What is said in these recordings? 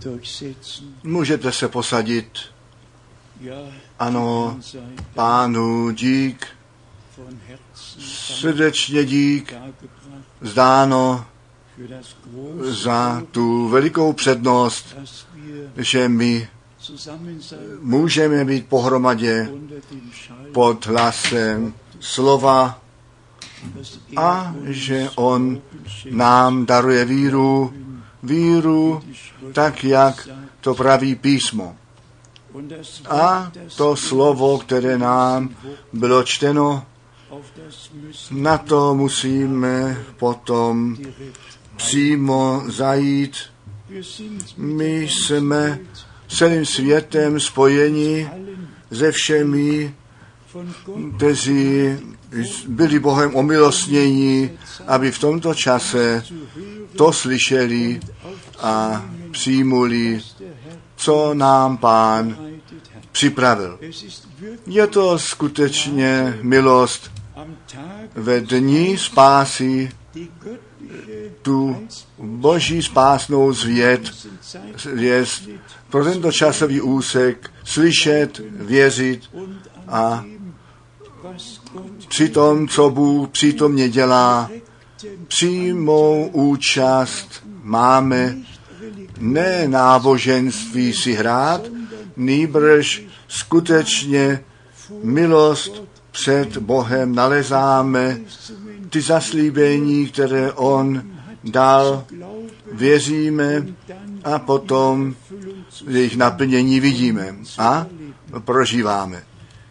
Můžete se posadit. Ano, Pánu dík, srdečně dík, zdáno za tu velikou přednost, že my můžeme být pohromadě pod hlasem slova a že on nám daruje víru, tak jak to praví písmo. A to slovo, které nám bylo čteno, na to musíme potom přímo zajít. My jsme celým světem spojeni se všemi, kteří byli Bohem omilostněni, aby v tomto čase to slyšeli a přijmuli, co nám Pán připravil. Je to skutečně milost ve dni spásy, tu boží spásnou zvěst pro tento časový úsek slyšet, věřit a při tom, co Bůh přítomně dělá, přímou účast máme, ne náboženství si hrát, nýbrž skutečně milost před Bohem nalezáme, ty zaslíbení, které on dal, věříme a potom jejich naplnění vidíme a prožíváme.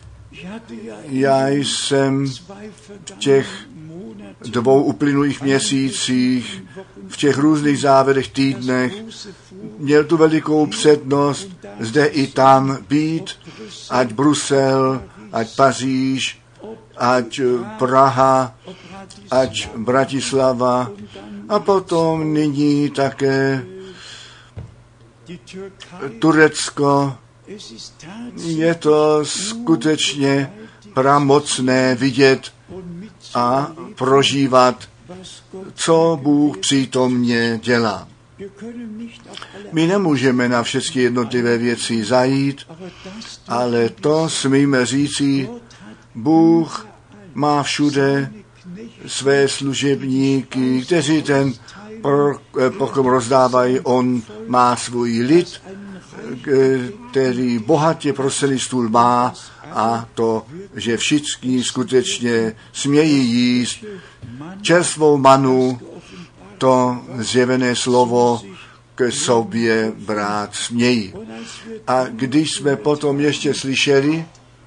Já jsem v těch 2 uplynulých měsících, v těch různých závěrech, týdnech, měl tu velikou přednost zde i tam být, ať Brusel, ať Paříž, ať Praha, ať Bratislava a potom nyní také Turecko. Je to skutečně pramocné vidět a prožívat, co Bůh přítomně dělá. My nemůžeme na všechny jednotlivé věci zajít, ale to smíme říci, Bůh má všude své služebníky, kteří ten pokrm rozdávají. On má svůj lid, který bohatě prosilý stůl má, a to, že všichni skutečně smějí jíst čerstvou manu, to zjevené slovo k sobě brát smějí. A když jsme potom ještě slyšeli,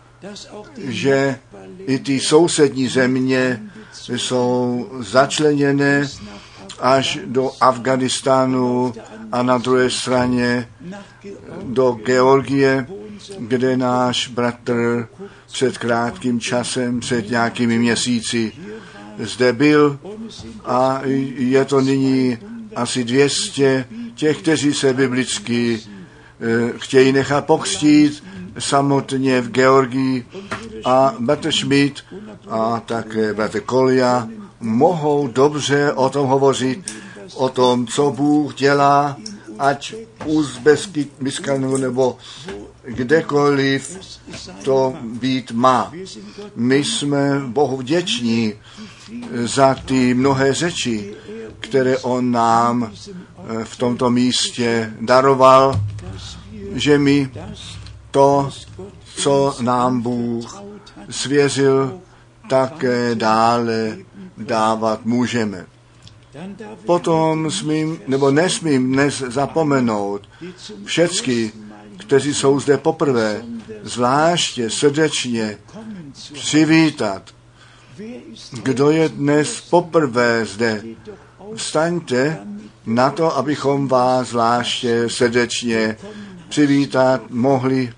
že i ty sousední země jsou začleněné až do Afghánistánu a na druhé straně do Georgie, kde náš bratr před krátkým časem, před nějakými měsíci zde byl, a je to nyní asi 200 těch, kteří se biblicky chtějí nechat pokřtít samotně v Georgii, a bratr Schmidt a také bratr Kolja mohou dobře o tom hovořit, o tom, co Bůh dělá, ať v Uzbekistánu nebo kdekoliv to být má. My jsme Bohu vděční za ty mnohé řeči, které on nám v tomto místě daroval, že my to, co nám Bůh svěřil, také dále dávat můžeme. Potom nesmím dnes zapomenout všecky, kteří jsou zde poprvé, zvláště srdečně přivítat. Kdo je dnes poprvé zde, vstaňte na to, abychom vás zvláště srdečně přivítat mohli.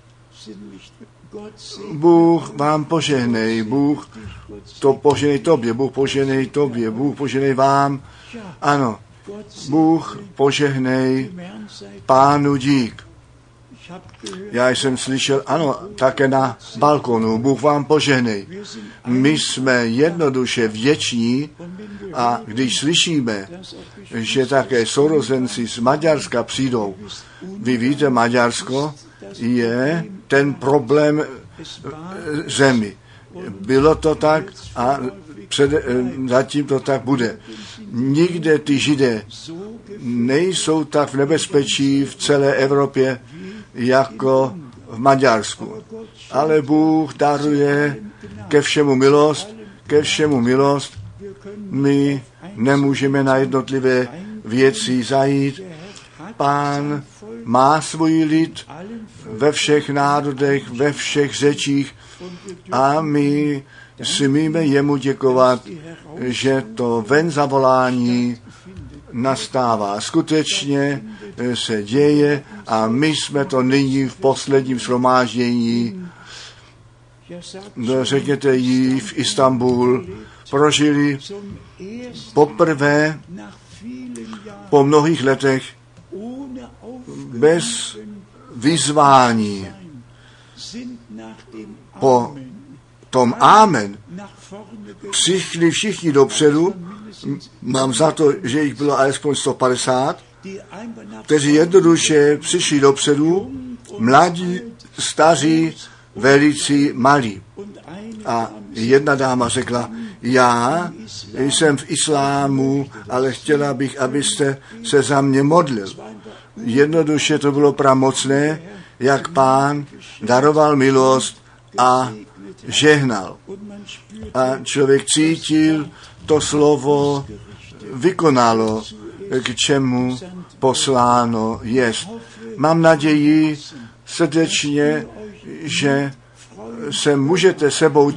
Bůh vám požehnej, Bůh to poženej tobě, Bůh poženej tobě, Bůh poženej vám. Ano, Bůh požehnej, Pánu dík. Já jsem slyšel, ano, také na balkonu, Bůh vám požehnej. My jsme jednoduše vděční, a když slyšíme, že také sourozenci z Maďarska přijdou, Vy víte, Maďarsko je ten problém zemi. Bylo to tak a zatím to tak bude. Nikde ty Židé nejsou tak v nebezpečí v celé Evropě jako v Maďarsku. Ale Bůh daruje ke všemu milost. My nemůžeme na jednotlivé věci zajít. Pán má svůj lid ve všech národech, ve všech řečích a my smíme jemu děkovat, že to ven zavolání nastává. Skutečně se děje a my jsme to nyní v posledním shromáždění, řekněte jí, v Istanbul prožili poprvé po mnohých letech bez vyzvání. Po tom Amen přišli všichni dopředu, mám za to, že jich bylo alespoň 150, kteří jednoduše přišli dopředu, mladí, staří, velicí, malí. A jedna dáma řekla, já jsem v islámu, ale chtěla bych, abyste se za mě modlil. Jednoduše to bylo pramocné, jak Pán daroval milost a žehnal. A člověk cítil, to slovo vykonalo, k čemu posláno jest. Mám naději srdečně, že se můžete sebou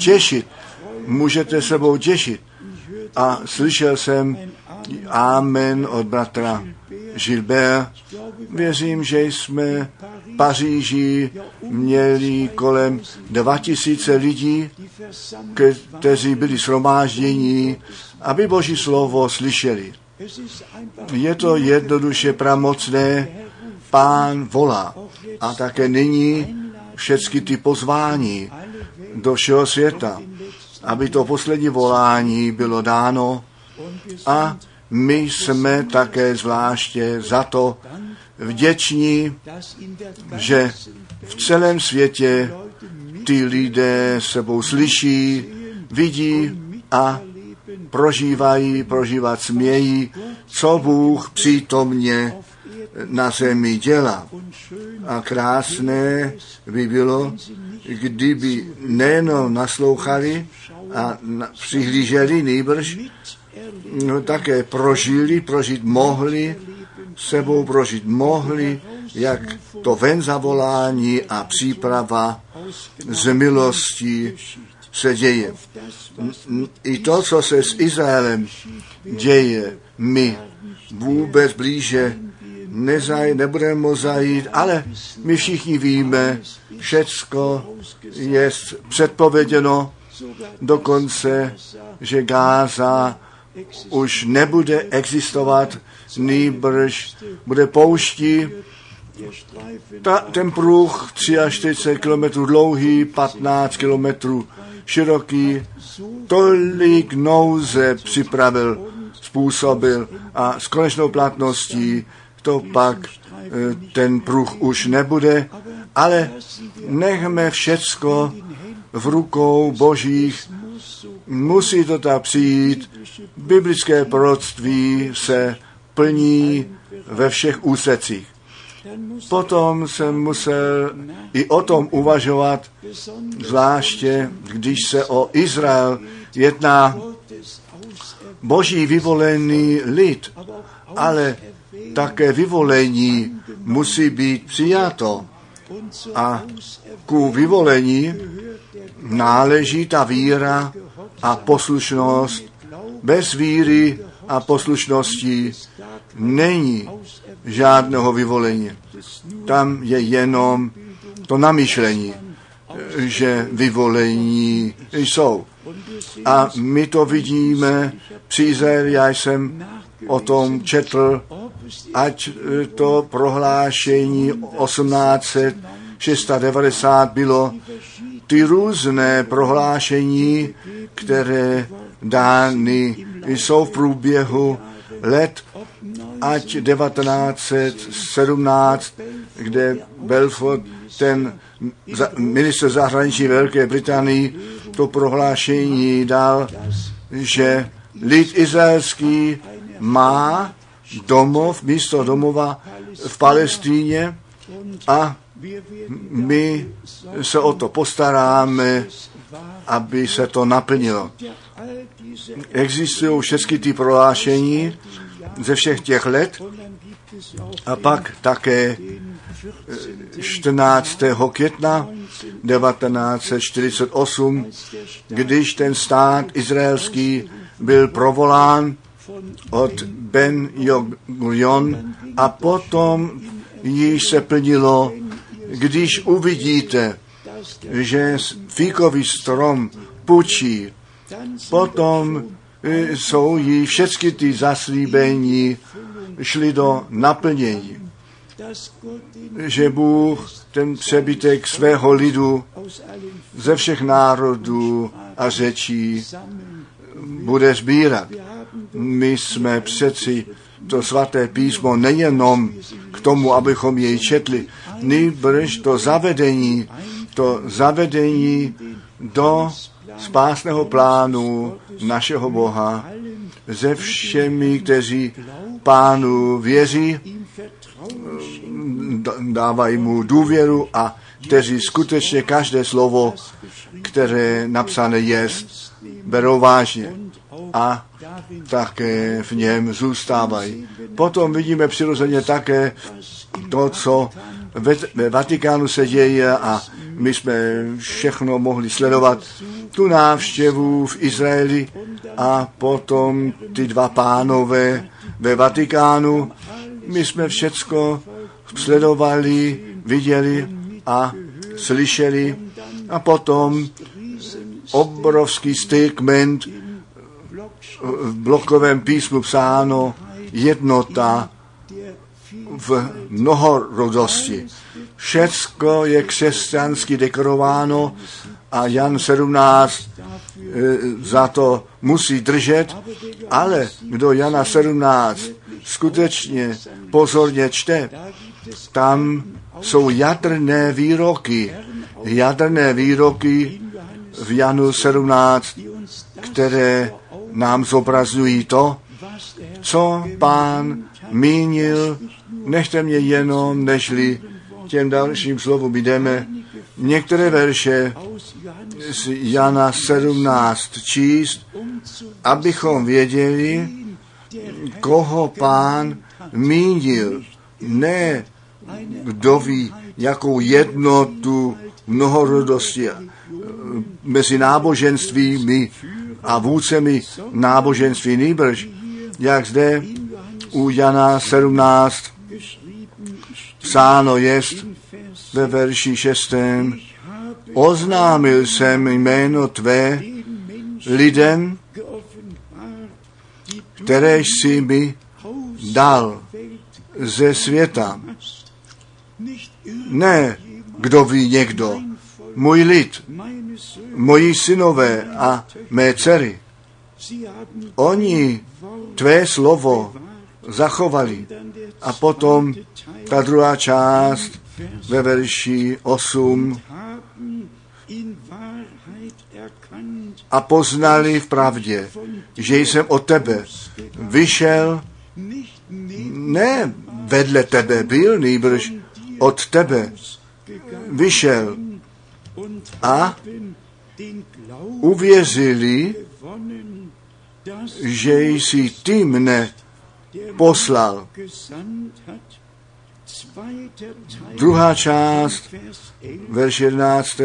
těšit. A slyšel jsem Amen od bratra Gilbert. Věřím, že jsme v Paříži měli kolem 2000 lidí, kteří byli shromáždění, aby Boží slovo slyšeli. Je to jednoduše pramocné, Pán volá. A také nyní všechny ty pozvání do všeho světa, aby to poslední volání bylo dáno a my jsme také zvláště za to vděční, že v celém světě ty lidé sebou slyší, vidí a prožívat smějí, co Bůh přítomně na zemi dělá. A krásné by bylo, kdyby nejenom naslouchali a přihlíželi, nýbrž také prožít mohli, jak to ven zavolání a příprava z milostí se děje. I to, co se s Izraelem děje, my vůbec blíže nebudeme moct zajít, ale my všichni víme, všecko je předpověděno, dokonce, že Gáza už nebude existovat, nýbrž bude pouští. Ten pruh 43 km dlouhý, 15 km široký, tolik nouze způsobil a s konečnou platností to pak ten pruh už nebude, ale nechme všecko v rukou Božích. Musí to tak přijít. Biblické proroctví se plní ve všech úsecích. Potom jsem musel i o tom uvažovat, zvláště když se o Izrael jedná. Boží vyvolený lid, ale také vyvolení musí být přijato. A ku vyvolení náleží ta víra a poslušnost. Bez víry a poslušnosti není žádného vyvolení. Tam je jenom to namyšlení, že vyvolení jsou. A my to vidíme při Izraeli, já jsem o tom četl, ať to prohlášení 1890 bylo, ty různé prohlášení, které dány jsou v průběhu let, ať 1917 kde Belfort, ten ministr zahraničí Velké Británii, to prohlášení dal, že lid izraelský má domov, místo domova v Palestíně a my se o to postaráme, aby se to naplnilo. Existují všechny ty prohlášení ze všech těch let a pak také 14. května 1948, když ten stát izraelský byl provolán od Ben Gurion a potom již se plnilo, když uvidíte, že fíkový strom pučí, potom jsou jí všechny ty zaslíbení šly do naplnění. Že Bůh ten přebytek svého lidu ze všech národů a řečí bude sbírat. My jsme přeci to svaté písmo nejenom k tomu, abychom jej četli, nýbrž to zavedení do spásného plánu našeho Boha se všemi, kteří Pánu věří, dávají mu důvěru a kteří skutečně každé slovo, které napsané je, berou vážně a také v něm zůstávají. Potom vidíme přirozeně také to, co ve Vatikánu se děje a my jsme všechno mohli sledovat, tu návštěvu v Izraeli a potom ty dva pánové ve Vatikánu. My jsme všecko sledovali, viděli a slyšeli a potom obrovský statement v blokovém písmu psáno jednota v mnohorodosti. Všecko je křesťansky dekorováno a Jan 17 za to musí držet, ale kdo Jana 17 skutečně pozorně čte, tam jsou jadrné výroky v Janu 17, které nám zobrazují to, co Pán mínil. Nechte mě jenom, nežli těm dalším slovům jdeme, některé verše z Jana 17 číst, abychom věděli, koho Pán mínil. Ne, kdo ví, jakou jednotu mnohorodosti mezi náboženstvími a vůdcemi náboženství, nýbrž, jak zde u Jana 17 psáno jest ve verši 6. Oznámil jsem jméno tvé lidem, které jsi mi dal ze světa. Ne, kdo ví někdo, můj lid, moji synové a mé dcery. Oni tvé slovo zachovali. A potom ta druhá část ve verši 8. A poznali v pravdě, že jsem od tebe vyšel, ne vedle tebe byl, nýbrž od tebe vyšel a uvěřili, že jsi ty mne poslal. Druhá část, verš 11.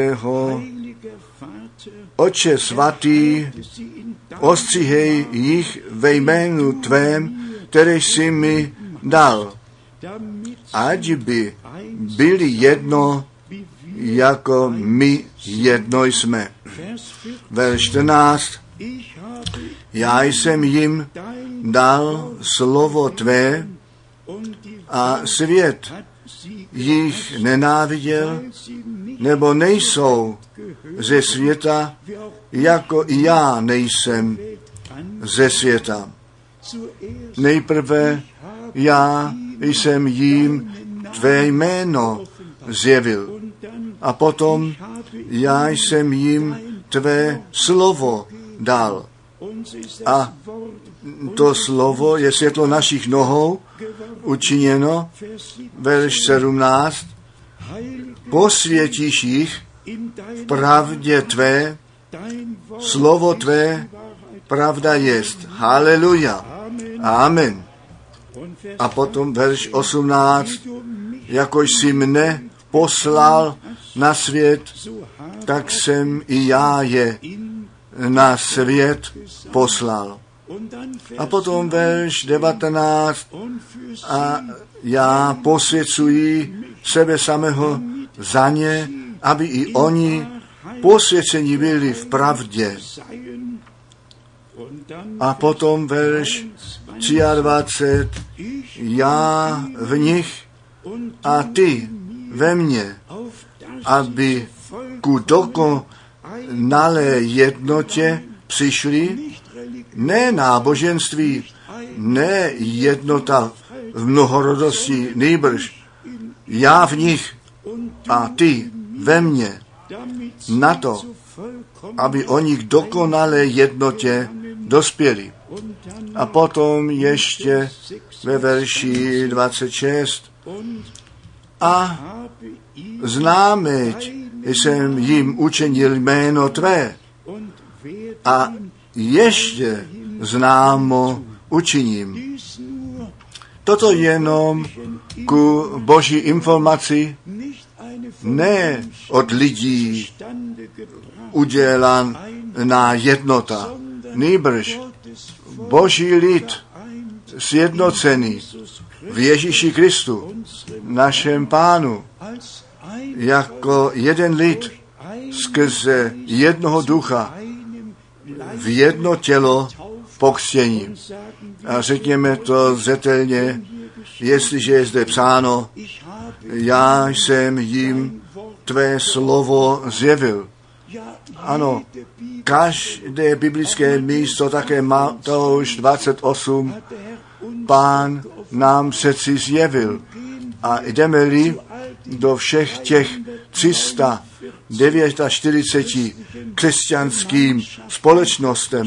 Otče svatý, ostříhej jich ve jménu tvém, které jsi mi dal, ať by byli jedno, jako my jedno jsme. Verš 14. Já jsem jim dal slovo tvé a svět jich nenáviděl, nebo nejsou ze světa, jako i já nejsem ze světa. Nejprve já jsem jim tvé jméno zjevil. A potom já jsem jim tvé slovo dal. A to slovo je světlo našich nohou učiněno, verš 17, posvětíš jich v pravdě tvé, slovo tvé pravda jest. Haleluja. Amen. A potom verš 18, jakož jsi mne poslal na svět, tak jsem i já je na svět poslal. A potom verš 19, a já posvěcuji sebe samého za ně, aby i oni posvěceni byli v pravdě. A potom verš 23, já v nich a ty ve mně, aby ku dokonalé jednotě přišli, ne náboženství, ne jednota v mnohorodosti, nýbrž já v nich a ty ve mně, na to, aby oni k dokonalé jednotě dospěli. A potom ještě ve verši 26, a známeť jsem jim učinil jméno tvé a ještě známo učiním. Toto jenom ku boží informaci, ne od lidí udělaná jednota, nýbrž boží lid sjednocený v Ježíši Kristu, našem Pánu, jako jeden lid skrze jednoho ducha v jedno tělo pokřtění. A řekněme to zřetelně, jestliže je zde psáno, já jsem jim tvé slovo zjevil. Ano, každé biblické místo, také Matouš 28, Pán nám přeci zjevil. A jdeme-li do všech těch 349 křesťanským společnostem,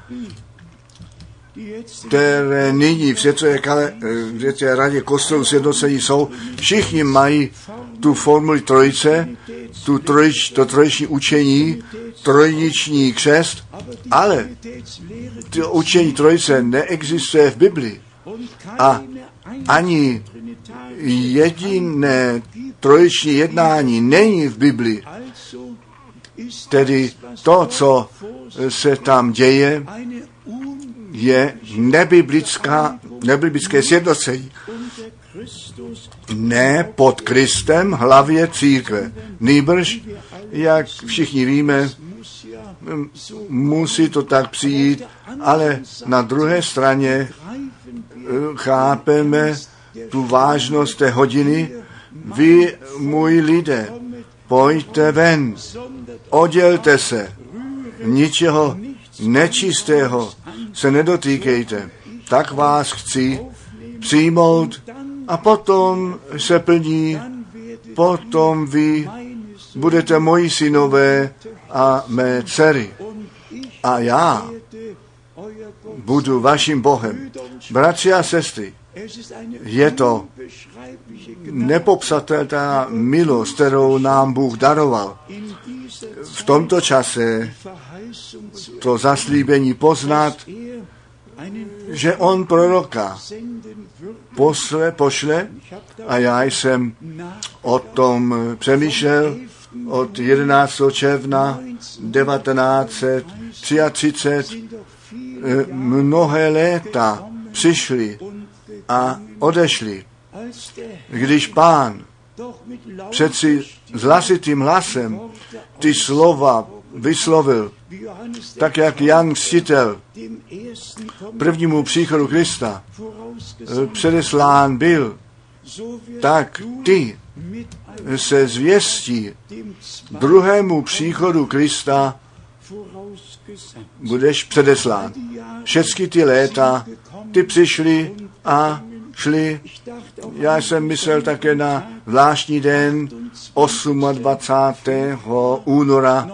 které nyní v Světové radě kostelů sjednocení jsou, všichni mají tu formuli trojice, to trojiční učení, trojniční křest, ale to učení trojice neexistuje v Biblii. A ani jediné trojiční jednání není v Biblii. Tedy to, co se tam děje, je nebiblické sjednocení. Ne pod Kristem, hlavě církve. Nýbrž, jak všichni víme, musí to tak přijít, ale na druhé straně chápeme tu vážnost té hodiny. Vy, můj lidé, pojďte ven, oddělte se, ničeho nečistého se nedotýkejte. Tak vás chci přijmout a potom se plní, potom vy budete moji synové a mé dcery. A já budu vaším Bohem. Bratři a sestry, je to nepopsatelná milost, kterou nám Bůh daroval. V tomto čase to zaslíbení poznat, že on proroka pošle a já jsem o tom přemýšlel od 11. června 1933. Mnohé léta přišli a odešli. Když Pán přeci s hlasitým hlasem ty slova vyslovil, tak jak Jan Křtitel prvnímu příchodu Krista předeslán byl, tak ty se zvěstí druhému příchodu Krista budeš předeslán. Všechny ty léta, ty přišli a šli. Já jsem myslel také na zvláštní den 28. února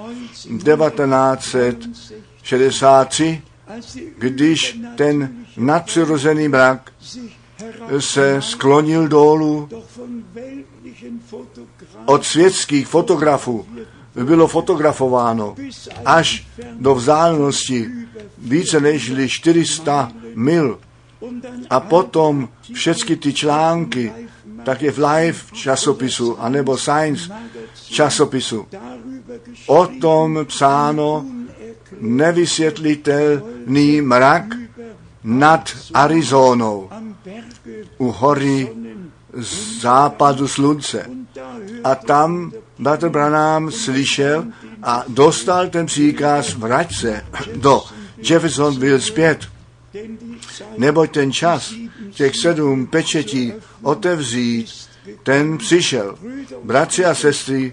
1963, když ten nadpřirozený mrak se sklonil dolů. Od světských fotografů bylo fotografováno až do vzdálenosti více než 400 mil. A potom všechny ty články, také v Life časopisu, anebo Science časopisu, o tom psáno nevysvětlitelný mrak nad Arizonou u hory západu slunce. A tam bratr Branham slyšel a dostal ten příkaz: vrať se do Jeffersonville zpět, neboť ten čas těch 7 pečetí otevřít, ten přišel. Bratři a sestry,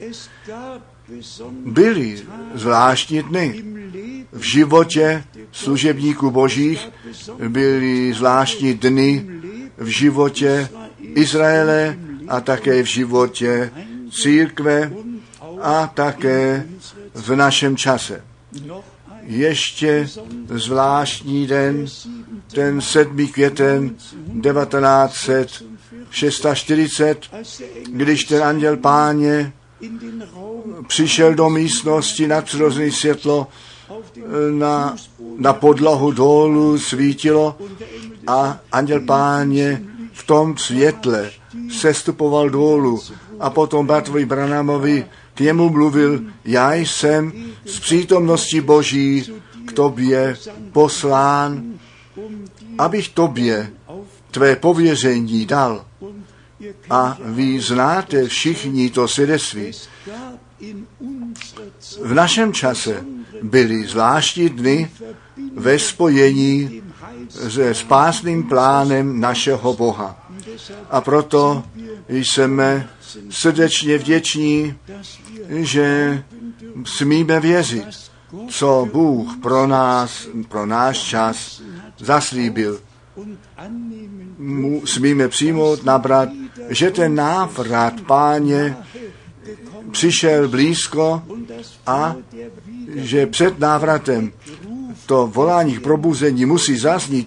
byly zvláštní dny v životě služebníků božích, byly zvláštní dny v životě Izraele a také v životě církve a také v našem čase. Ještě zvláštní den, ten 7. květen 1946, když ten anděl Páně přišel do místnosti, nadpřirozené světlo na podlahu dolů svítilo a anděl Páně v tom světle sestupoval dolů a potom bratrovi Branhamovi k němu mluvil: já jsem z přítomnosti Boží k tobě poslán, abych tobě tvé pověření dal. A vy znáte všichni to svědectví. V našem čase byly zvláštní dny ve spojení se spásným plánem našeho Boha. A proto jsme srdečně vděční, že smíme věřit, co Bůh pro náš čas zaslíbil. Smíme přijmout, nabrat, že ten návrat Páně přišel blízko a že před návratem to volání k probuzení musí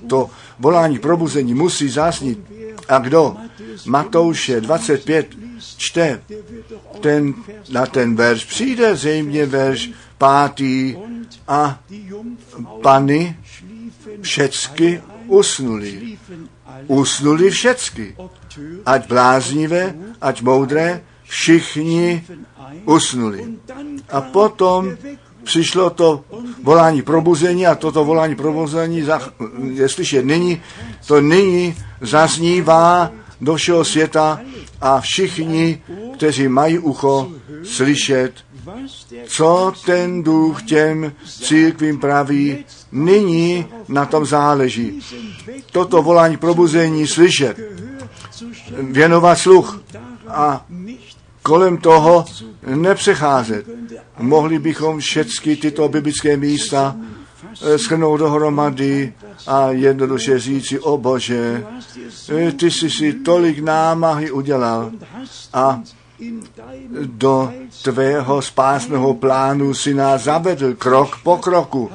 zaznít, A kdo Matouše 25 čte, na ten verš přijde zřejmě verš 5. a pany všecky usnuli. Usnuli všecky. Ať bláznivé, ať moudré, všichni usnuli. A potom přišlo to volání probuzení a toto volání probuzení je slyšet nyní, to nyní zaznívá do všeho světa a všichni, kteří mají ucho slyšet, co ten Duch těm církvím praví, nyní na tom záleží. Toto volání probuzení slyšet, věnovat sluch a kolem toho nepřecházet. Mohli bychom všechny tyto biblické místa shrnout dohromady a jednoduše říci: o Bože, ty jsi si tolik námahy udělal a do tvého spásného plánu si nás zavedl krok po kroku.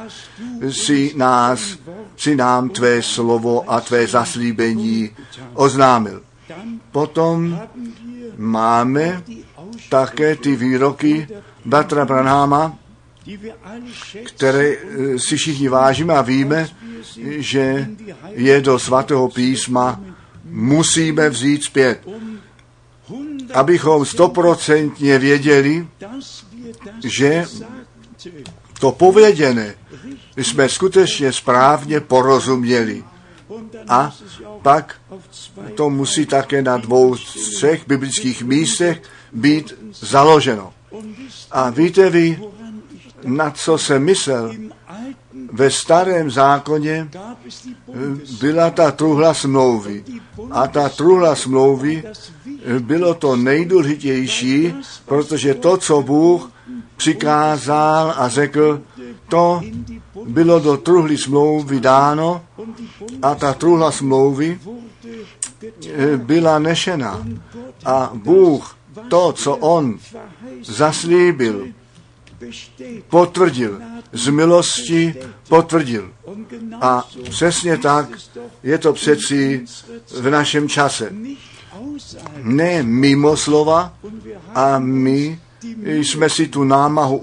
Si nám tvé slovo a tvé zaslíbení oznámil. Potom máme také ty výroky bratra Branhama, které si všichni vážíme a víme, že je do svatého písma musíme vzít zpět, abychom 100% věděli, že to pověděné jsme skutečně správně porozuměli. A pak to musí také na 2-3 biblických místech být založeno. A víte vy, na co jsem myslel? Ve starém zákoně byla ta truhla smlouvy. A ta truhla smlouvy bylo to nejdůležitější, protože to, co Bůh přikázal a řekl, to bylo do truhly smlouvy dáno a ta truhla smlouvy byla nešena. A Bůh to, co on zaslíbil, potvrdil. Z milosti potvrdil. A přesně tak je to přeci v našem čase. Ne mimo slova, a my jsme si tu námahu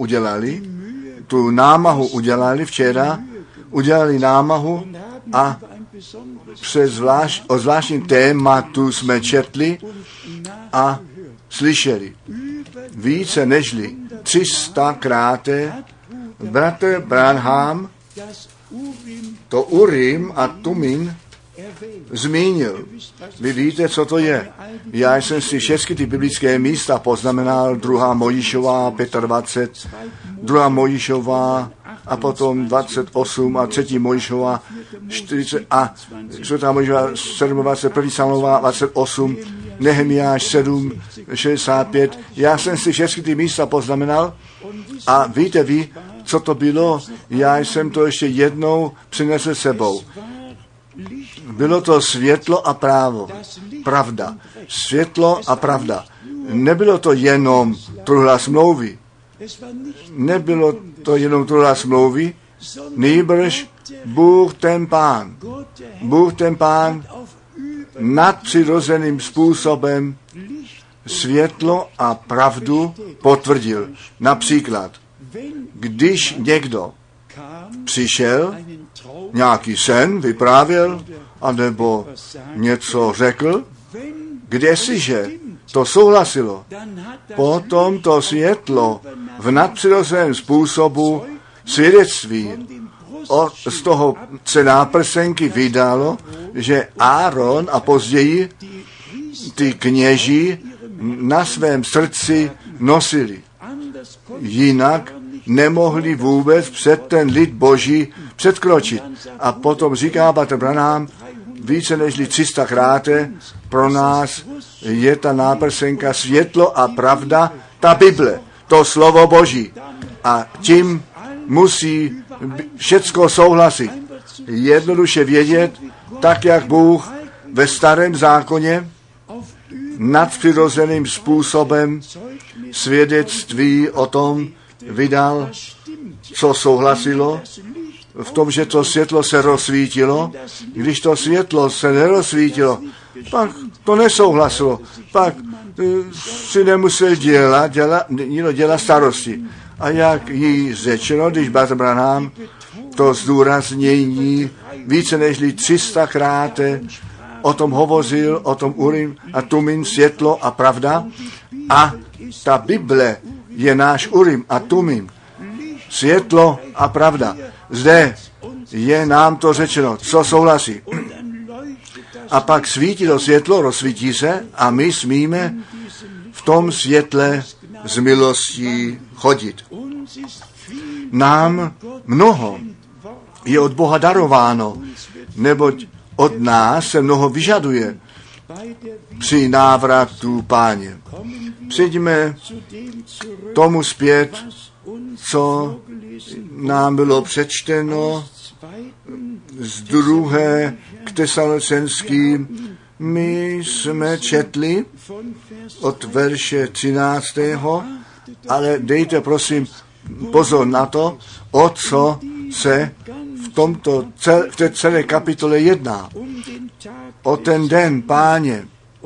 udělali včera, udělali námahu a o zvláštním tématu jsme četli a slyšeli. Více nežli 300krát bratr Branham to Urim a Tumim zmínil. Vy víte, co to je. Já jsem si všechny ty biblické místa poznamenal, 2. Mojžíšová 25, 2. Mojžíšová a potom 28 a 3. Mojžíšová 40 a 4. Mojžíšová 27, 1. Samuelova 28, Nehemiáš 7, 65. Já jsem si všechny ty místa poznamenal a víte vy, co to bylo? Já jsem to ještě jednou přinesl sebou. Bylo to světlo a pravda. Světlo a pravda. Nebylo to jenom truhla smlouvy. Nebylo to jenom truhla smlouvy, nýbrž Bůh ten Pán nadpřirozeným způsobem světlo a pravdu potvrdil. Například, když někdo přišel, nějaký sen vyprávěl, anebo něco řekl, kdesiže to souhlasilo, potom to světlo v nadpřirozeném způsobu svědectví z toho se náprsenky vydalo, že Áron a později ty kněží na svém srdci nosili. Jinak nemohli vůbec před ten lid Boží předkročit. A potom říká bratr Branham, více než 300krát pro nás je ta náprsenka světlo a pravda, ta Bible, to slovo Boží. A tím musí všecko souhlasit. Jednoduše vědět, tak jak Bůh ve starém zákoně nadpřirozeným způsobem svědectví o tom vydal, co souhlasilo, v tom, že to světlo se rozsvítilo. Když to světlo se nerozsvítilo, pak to nesouhlasilo. Pak si nemusel dělat starosti. A jak jí řečeno, když bratr Branham to zdůraznění více než 300krát o tom hovořil, o tom Urim a Tumim, světlo a pravda. A ta Bible je náš Urim a Tumim, světlo a pravda. Zde je nám to řečeno, co souhlasí. A pak svítí to světlo, rozsvítí se a my smíme v tom světle z milostí chodit. Nám mnoho je od Boha darováno, neboť od nás se mnoho vyžaduje při návratu Páně. Přijďme tomu zpět, co nám bylo přečteno z 2. k Tesalonickým. My jsme četli od verše 13. Ale dejte prosím pozor na to, o co se v té celé kapitole jedná. O ten den Páně,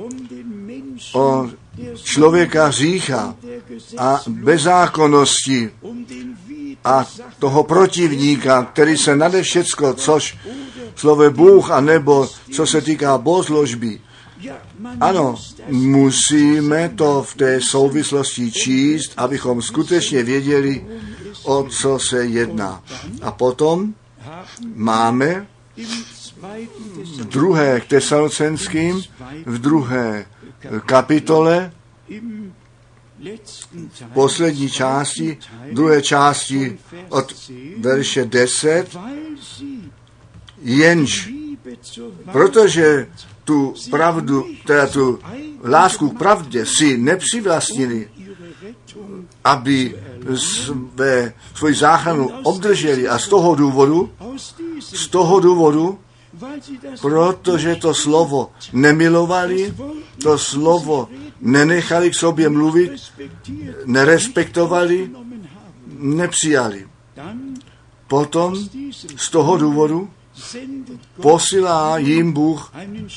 o člověka hřícha a bezákonnosti a toho protivníka, který se nade všecko, což slovo Bůh, anebo co se týká bohoslužby. Ano, musíme to v té souvislosti číst, abychom skutečně věděli, o co se jedná. A potom máme v 2. k Tesalonickým, v 2. kapitole, poslední části, druhé části od verše 10, jenž, protože tu pravdu, teda tu lásku k pravdě si nepřivlastnili, aby svoji záchranu obdrželi, a z toho důvodu protože to slovo nemilovali, to slovo nenechali k sobě mluvit, nerespektovali, nepřijali. Potom z toho důvodu posílá jim Bůh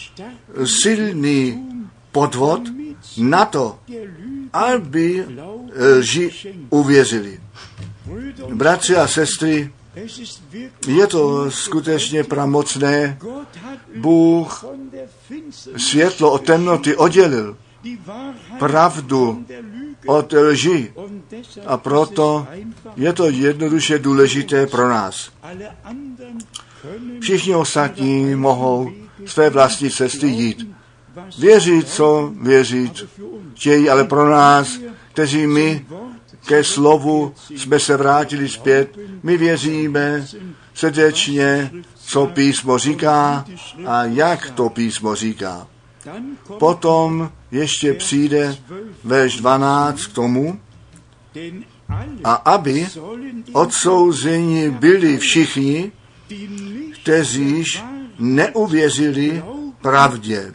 silný podvod na to, aby lži uvěřili. Bratři a sestry, je to skutečně pramocné. Bůh světlo od temnoty oddělil, pravdu od lži, a proto je to jednoduše důležité pro nás. Všichni ostatní mohou své vlastní cesty jít. Věřit, co věřit chtějí, ale pro nás, kteří my ke slovu jsme se vrátili zpět, my věříme srdečně, co písmo říká a jak to písmo říká. Potom ještě přijde verš 12 k tomu, a aby odsouzeni byli všichni, kteříž neuvěřili pravdě,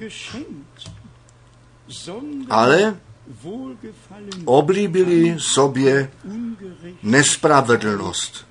ale oblíbili sobě nespravedlnost.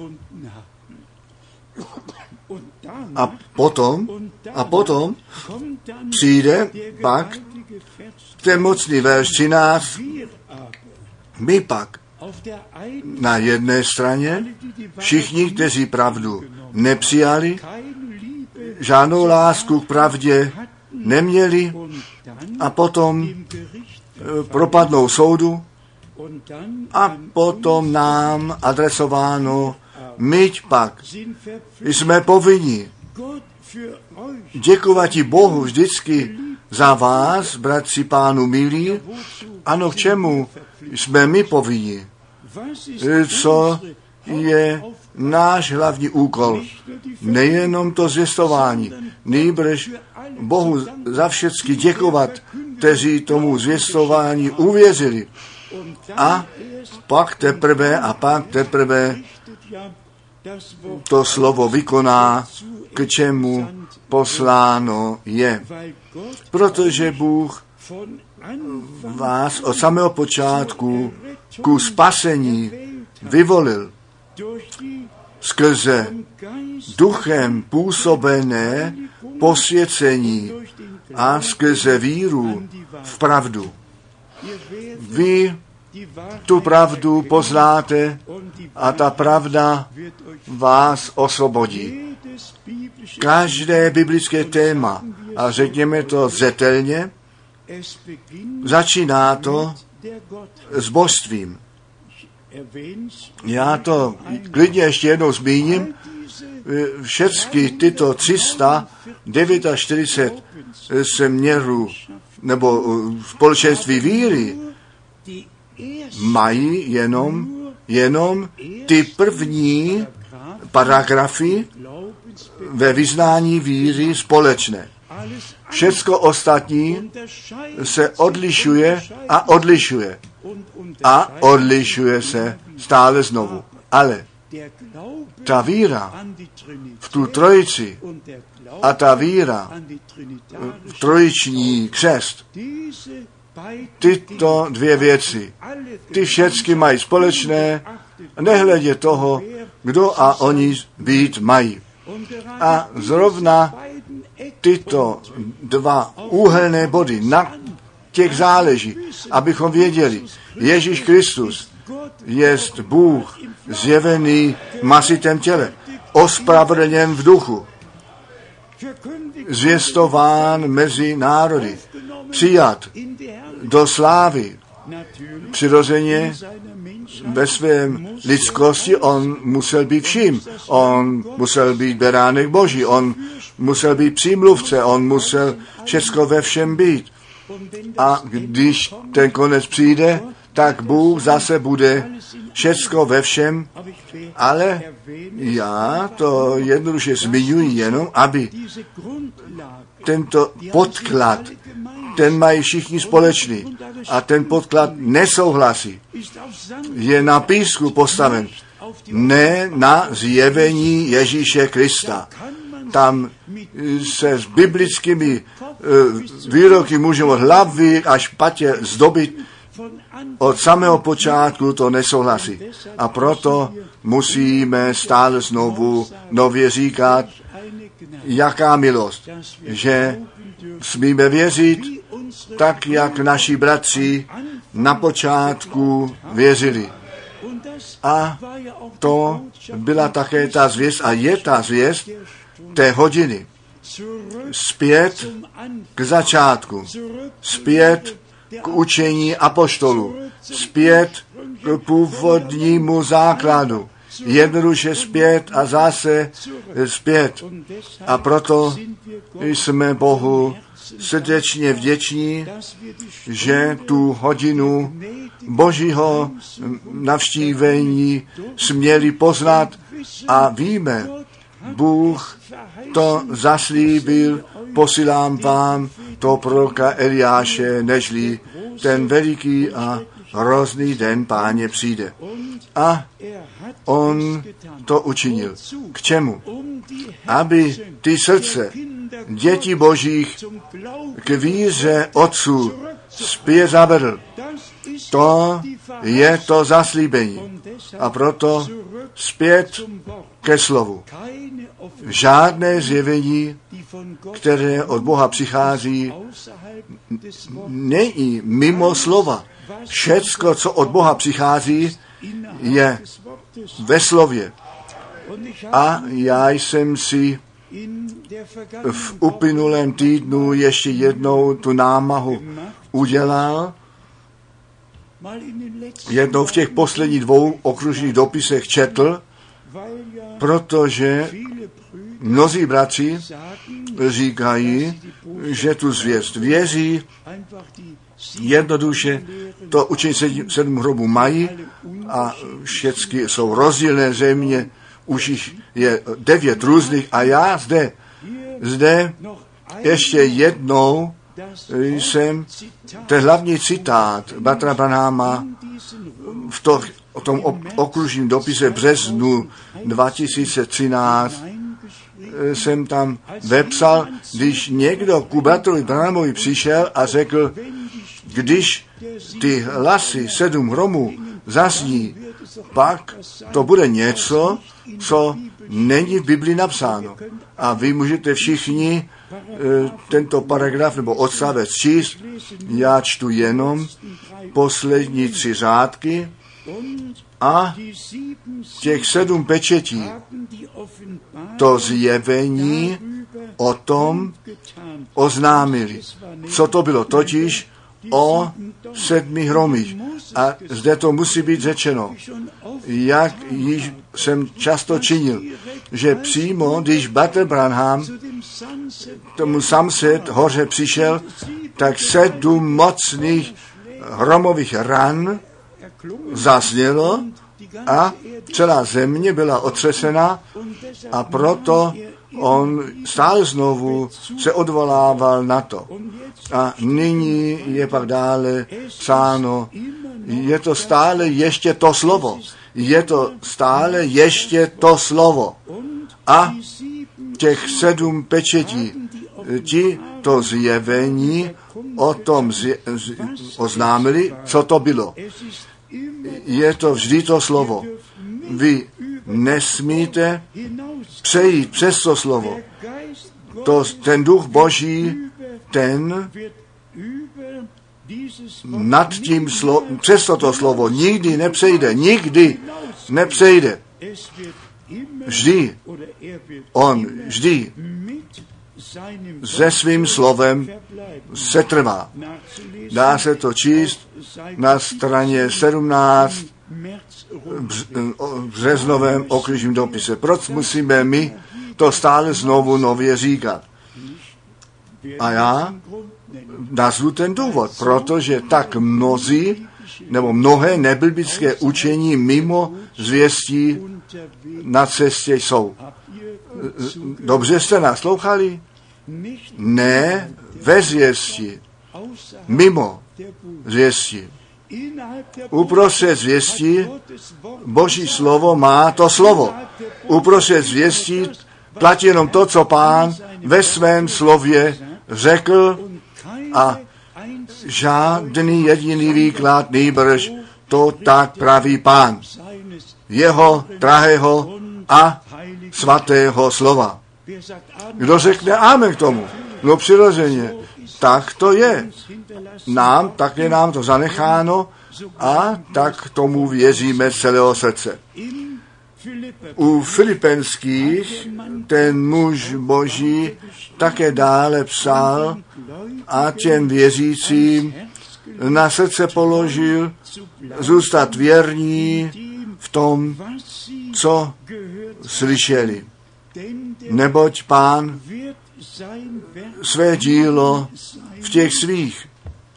A potom přijde pak ten mocný verš 13, my pak na jedné straně všichni, kteří pravdu nepřijali, žádnou lásku k pravdě neměli a potom propadnou soudu a potom nám adresováno, my pak jsme povinni děkovat Bohu vždycky za vás, bratři Pánu milí. Ano, k čemu jsme my povinni? Co je náš hlavní úkol? Nejenom to zvěstování, nýbrž Bohu za všecky děkovat, kteří tomu zvěstování uvěřili. A pak teprve to slovo vykoná, k čemu posláno je. Protože Bůh vás od samého počátku ku spasení vyvolil skrze duchem působené posvěcení a skrze víru v pravdu. Vy tu pravdu poznáte a ta pravda vás osvobodí. Každé biblické téma, a řekněme to zřetelně, začíná to s božstvím. Já to klidně ještě jednou zmíním. Všechny tyto 349 směrů nebo společenství víry mají jenom ty první paragrafy ve vyznání víry společné. Všecko ostatní se odlišuje a odlišuje. A odlišuje se stále znovu. Ale ta víra v tu trojici a ta víra v trojiční křest, tyto dvě věci, ty všechny mají společné, nehledě toho, kdo a oni být mají. A zrovna tyto dva úhelné body, na těch záleží, abychom věděli, Ježíš Kristus jest Bůh zjevený v masitém těle, ospravedlněn v duchu, zvěstován mezi národy, přijat do slávy. Přirozeně ve svém lidskosti on musel být vším. On musel být beránek Boží, on musel být přímluvce, on musel všecko ve všem být. A když ten konec přijde, tak Bůh zase bude všecko ve všem, ale já to jednoduše zmiňuji jenom, aby tento podklad, ten mají všichni společný a ten podklad nesouhlasí. Je na písku postaven, ne na zjevení Ježíše Krista. tam se s biblickými výroky můžeme od hlavy až patě zdobit. Od samého počátku to nesouhlasí. A proto musíme stále znovu nově říkat, jaká milost, že smíme věřit tak, jak naši bratři na počátku věřili. A to byla také ta zvěst a je ta zvěst té hodiny. Zpět k začátku, zpět k učení apoštolů, zpět k původnímu základu, jednoduše zpět a zase zpět. A proto jsme Bohu srdečně vděční, že tu hodinu Božího navštívení směli poznat a víme, Bůh to zaslíbil, posílám vám to proroka Eliáše, nežli ten veliký a hrozný den Páně přijde. A on to učinil. K čemu? Aby ty srdce dětí božích k víře otců zpět zavedl. To je to zaslíbení. A proto zpět ke slovu. Žádné zjevení, které od Boha přichází, není mimo slova. Všecko, co od Boha přichází, je ve slově. A já jsem si v uplynulém týdnu ještě jednou tu námahu udělal. Jednou v těch posledních 2 okružních dopisech četl, protože mnozí bratři říkají, že tu zvěst věří, jednoduše to učení 7 hrobů mají a všechny jsou rozdílné země, už jich je 9 různých a já zde ještě jednou jsem ten hlavní citát bratra Branhama v tom okružním dopise březnu 2013 jsem tam vepsal, když někdo ku bratrovi Branhamovi přišel a řekl, když ty hlasy 7 hromů zazní, pak to bude něco, co není v Biblii napsáno. A vy můžete všichni tento paragraf nebo odstavec číst. Já čtu jenom poslední 3 řádky a těch 7 pečetí to zjevení o tom oznámili. Co to bylo? Totiž o 7 hromích. A zde to musí být řečeno, jak již jsem často činil, že přímo, když bratr Branham tomu Sunset hoře přišel, tak 7 mocných hromových ran zaznělo a celá země byla otřesena a proto on stále znovu se odvolával na to. A nyní je pak dále psáno, je to stále ještě to slovo. Je to stále ještě to slovo. A těch 7 pečetí, ti to zjevení o tom oznámili, co to bylo. Je to vždy to slovo. Vy nesmíte přejít přes to slovo. Ten duch Boží, ten nad tím přes toto slovo nikdy nepřejde. Nikdy nepřejde. Vždy. On vždy se svým slovem setrvá. Dá se to číst na straně 17 v březnovém okružním dopise. Proč musíme my to stále znovu nově říkat? A já nazvu ten důvod, protože tak mnozí nebo mnohé nebiblické učení mimo zvěstí na cestě jsou. Dobře jste naslouchali? Ne ve zvěstí, mimo zvěstí. Uprostřed zvěstí Boží slovo má to slovo. Uprostřed zvěstí platí jenom to, co Pán ve svém slově řekl a žádný jediný výklad, nýbrž to tak praví Pán. Jeho drahého a svatého slova. Kdo řekne amen k tomu? No přirozeně. Tak to je. Tak je nám to zanecháno a tak tomu věříme z celého srdce. U Filipenských ten muž Boží také dále psal a těm věřícím na srdce položil zůstat věrní v tom, co slyšeli. Neboť Pán své dílo v těch svých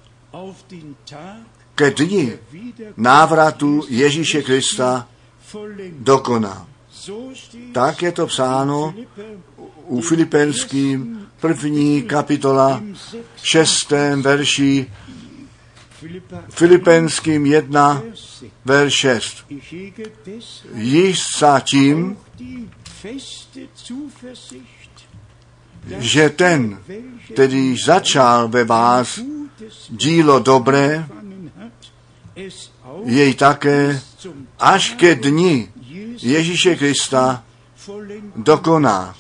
ke dni návratu Ježíše Krista dokoná. Tak je to psáno u Filipenským 1. kapitola 6. verši, Filipenským 1, verš 6. Již sa tím, že ten, který začal ve vás dílo dobré, jej také až ke dni Ježíše Krista dokoná.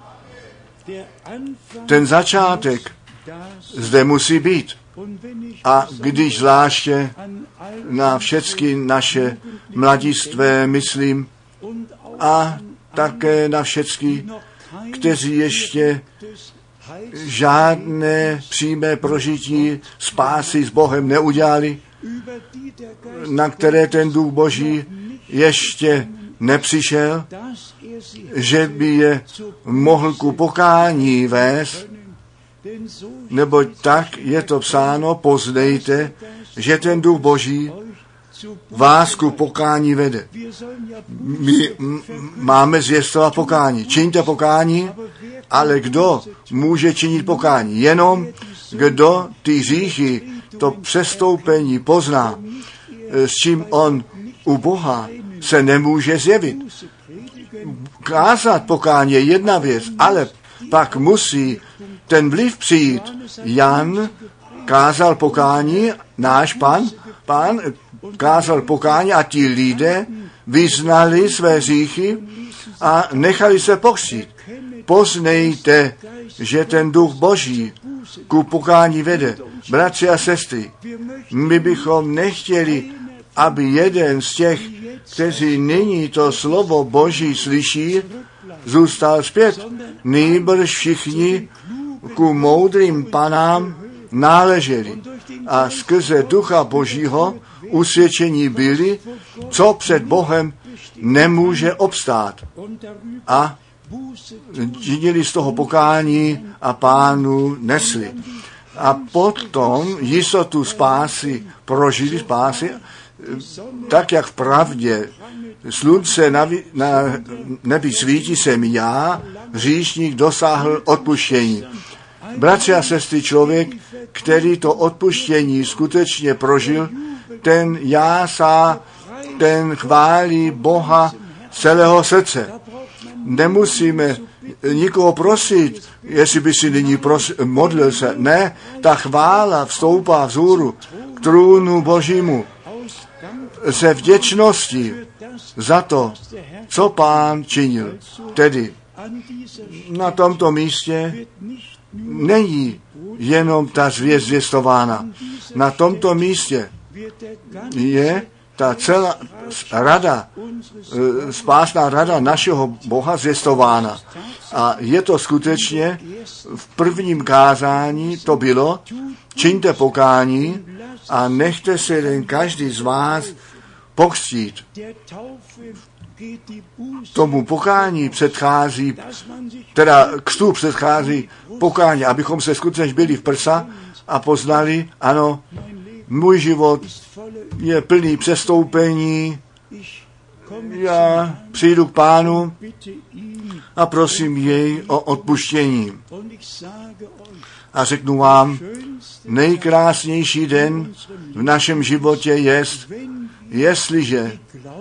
Ten začátek zde musí být. A když zvláště na všechny naše mladistvé myslím a také na všechny, kteří ještě žádné přímé prožití spásy s Bohem neudělali, na které ten Duch Boží ještě nepřišel, že by je mohl ku pokání vést, neboť tak je to psáno, poznejte, že ten Duch Boží vás ku pokání vede. My máme zvěstovat pokání. Čiňte pokání, ale kdo může činit pokání? Jenom kdo ty hříchy, to přestoupení pozná, s čím on u Boha se nemůže zjevit. Kázat pokání je jedna věc, ale pak musí ten vliv přijít. Jan kázal pokání, náš pán kázal pokání a ti lidé vyznali své hříchy a nechali se pokřtít. Poznejte, že ten Duch Boží ku pokání vede. Bratři a sestry, my bychom nechtěli, aby jeden z těch, kteří nyní to slovo Boží slyší, zůstal zpět. Nýbrž všichni ku moudrým panám náleželi a skrze Ducha Božího usvědčení byli, co před Bohem nemůže obstát. A činili z toho pokání a Pánu nesli. A potom jistotu spásy prožili spásy, tak jak v pravdě slunce na nebi svítí jsem já, hříšník dosáhl odpuštění. Bratři a sestry, člověk, který to odpuštění skutečně prožil, ten jásá, ten chválí Boha celého srdce. Nemusíme nikoho prosit, jestli by si nyní modlil se. Ne, ta chvála vstoupá vzhůru k trůnu Božímu se vděčností za to, co Pán činil. Tedy na tomto místě není jenom ta zvěst zvěstována. Na tomto místě je ta celá rada, spásná rada našeho Boha zvěstována. A je to skutečně v prvním kázání to bylo, čiňte pokání a nechte se jeden každý z vás pokřtít. Tomu pokání předchází, teda křtu předchází pokání, abychom se skutečně byli v prsa a poznali, ano, můj život je plný přestoupení, já přijdu k Pánu a prosím jej o odpuštění. A řeknu vám, nejkrásnější den v našem životě jest, Jestliže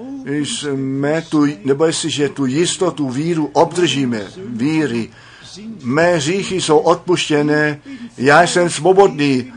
jestliže tu jistotu víru obdržíme, víry, mé hříchy jsou odpuštěné, já jsem svobodný.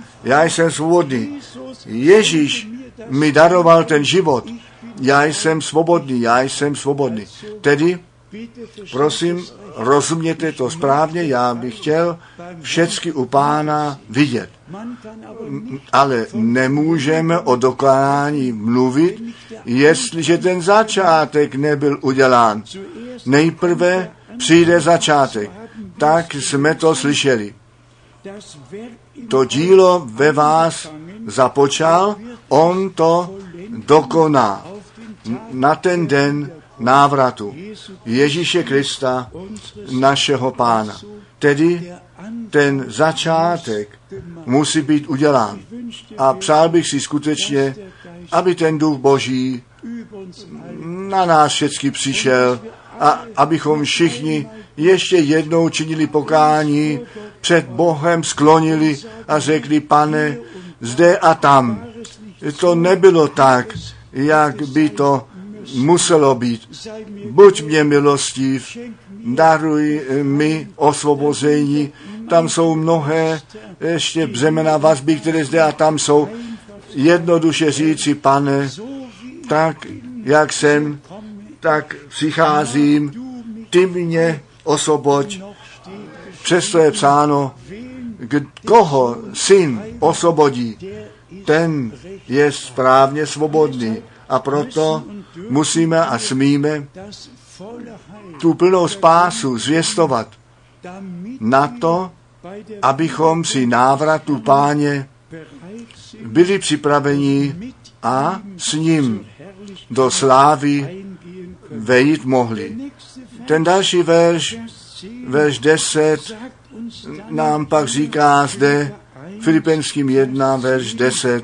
Ježíš mi daroval ten život. Já jsem svobodný. Tedy, prosím, rozumějte to správně, já bych chtěl všecky u Pána vidět. Ale nemůžeme o dokonání mluvit, jestliže ten začátek nebyl udělán. Nejprve přijde začátek. Tak jsme to slyšeli. To dílo ve vás započal, on to dokoná na ten den návratu Ježíše Krista, našeho Pána. Tedy ten začátek musí být udělán. A přál bych si skutečně, aby ten Duch Boží na nás všechny přišel a abychom všichni ještě jednou činili pokání, před Bohem sklonili a řekli, Pane, zde a tam. To nebylo tak, jak by to muselo být. Buď mě milostiv, daruj mi osvobození. Tam jsou mnohé ještě břemena vazby, které zde a tam jsou. Jednoduše říci, Pane, tak jak jsem, tak přicházím, ty mě osvoboď. Přesto je psáno, koho syn osvobodí, ten je správně svobodný. A proto musíme a smíme tu plnou spásu zvěstovat na to, abychom při návratu Páně byli připraveni a s ním do slávy vejít mohli. Ten další verš 10, nám pak říká zde Filipenským 1, verš 10.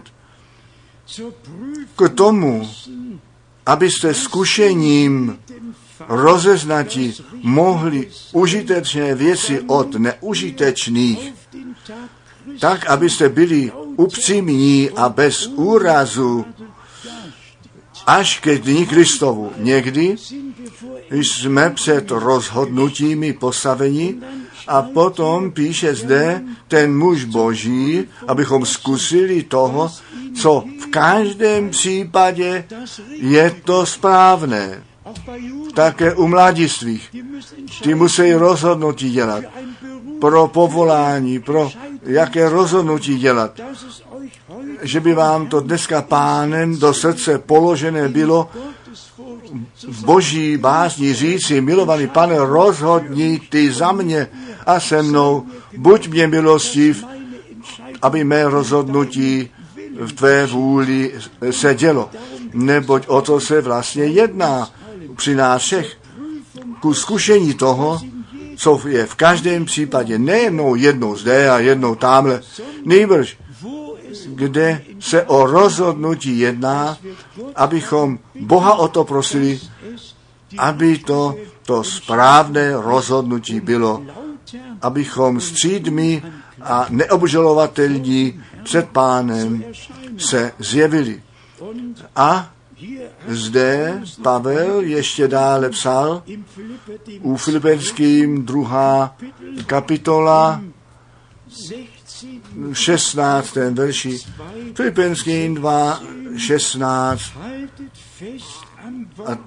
K tomu, abyste zkušením rozeznati mohli užitečné věci od neužitečných, tak, abyste byli upřímní a bez úrazu až ke dni Kristovu. Někdy jsme před rozhodnutími postaveni a potom píše zde ten muž Boží, abychom zkusili toho, co v každém případě je to správné. Také u mladistvých. Ty musí rozhodnutí dělat. Pro povolání, pro jaké rozhodnutí dělat. Že by vám to dneska Pánem do srdce položené bylo v Boží bázni říci, milovaný Pane, rozhodni ty za mě a se mnou, buď mě milostiv, aby mé rozhodnutí v tvé vůli se dělo. Neboť o to se vlastně jedná při nás všech. Ku zkušení toho, co je v každém případě, nejenom jednou zde a jednou tamhle, nejbrž, kde se o rozhodnutí jedná, abychom Boha o to prosili, aby to správné rozhodnutí bylo, abychom střídmi a neobžalovatelní před Pánem se zjevili. A zde Pavel ještě dále psal u Filipenským 2. kapitola 16. verši. Filipenským 2, 16. A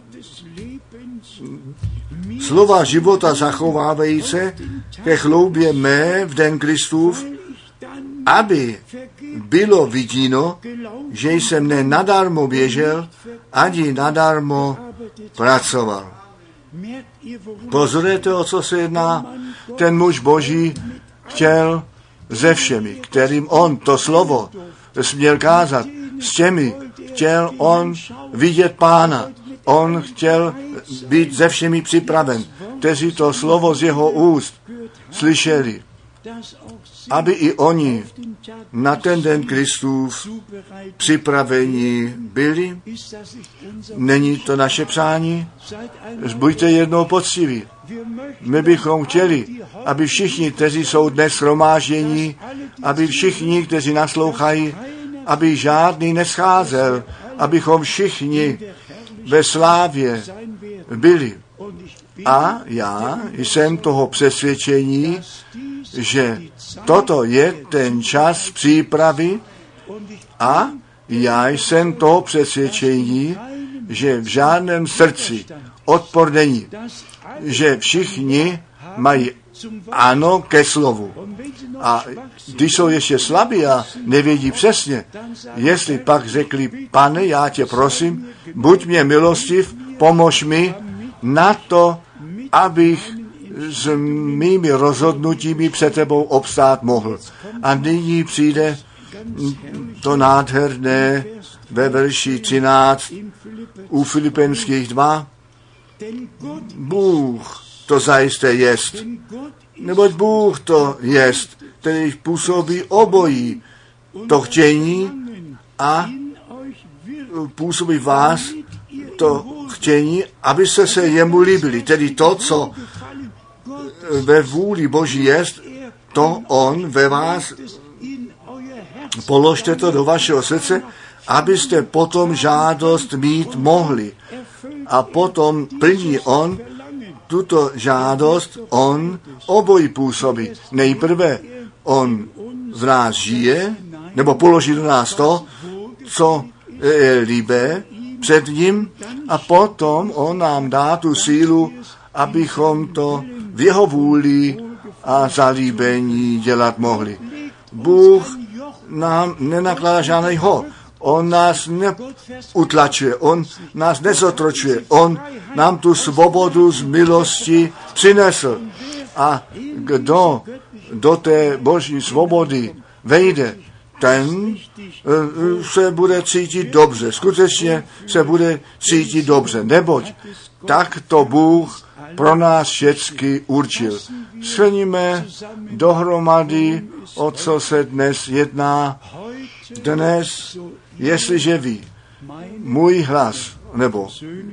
slova života zachovávající ke chloubě mé v den Kristův, aby bylo viděno, že jsem ne nadarmo běžel, ani nadarmo pracoval. Pozorujete, o co se jedná? Ten muž Boží chtěl ze všemi, kterým on to slovo směl kázat, s těmi chtěl on vidět Pána. On chtěl být ze všemi připraven, kteří to slovo z jeho úst slyšeli, aby i oni na ten den Kristův připraveni byli. Není to naše přání? Buďte jednou poctiví. My bychom chtěli, aby všichni, kteří jsou dnes shromáždění, aby všichni, kteří naslouchají, aby žádný nescházel, abychom všichni ve slávě byli. A já jsem toho přesvědčení, že toto je ten čas přípravy a já jsem toho přesvědčení, že v žádném srdci odpor není, že všichni mají ano ke slovu. A když jsou ještě slabí a nevědí přesně, jestli pak řekli, Pane, já tě prosím, buď mě milostiv, pomož mi na to, abych s mými rozhodnutími před tebou obstát mohl. A nyní přijde to nádherné ve verši 13 u Filipenských 2. Bůh to zajisté jest, neboť Bůh to jest, který působí obojí, to chtění a působí vás to chtění, abyste se jemu líbili. Tedy to, co ve vůli Boží jest, to on ve vás, položte to do vašeho srdce, abyste potom žádost mít mohli. A potom plní on tuto žádost, on obojí působí. Nejprve on v nás žije, nebo položí do nás to, co je líbé před ním, a potom on nám dá tu sílu, abychom to v jeho vůli a zalíbení dělat mohli. Bůh nám nenakládá žádného. On nás neutlačuje, on nás nezotročuje, on nám tu svobodu z milosti přinesl. A kdo do té boží svobody vejde, ten se bude cítit dobře. Skutečně se bude cítit dobře, neboť tak to Bůh pro nás všechny určil. Shrníme dohromady, o co se dnes jedná. Dnes, jestliže ví můj hlas, nebo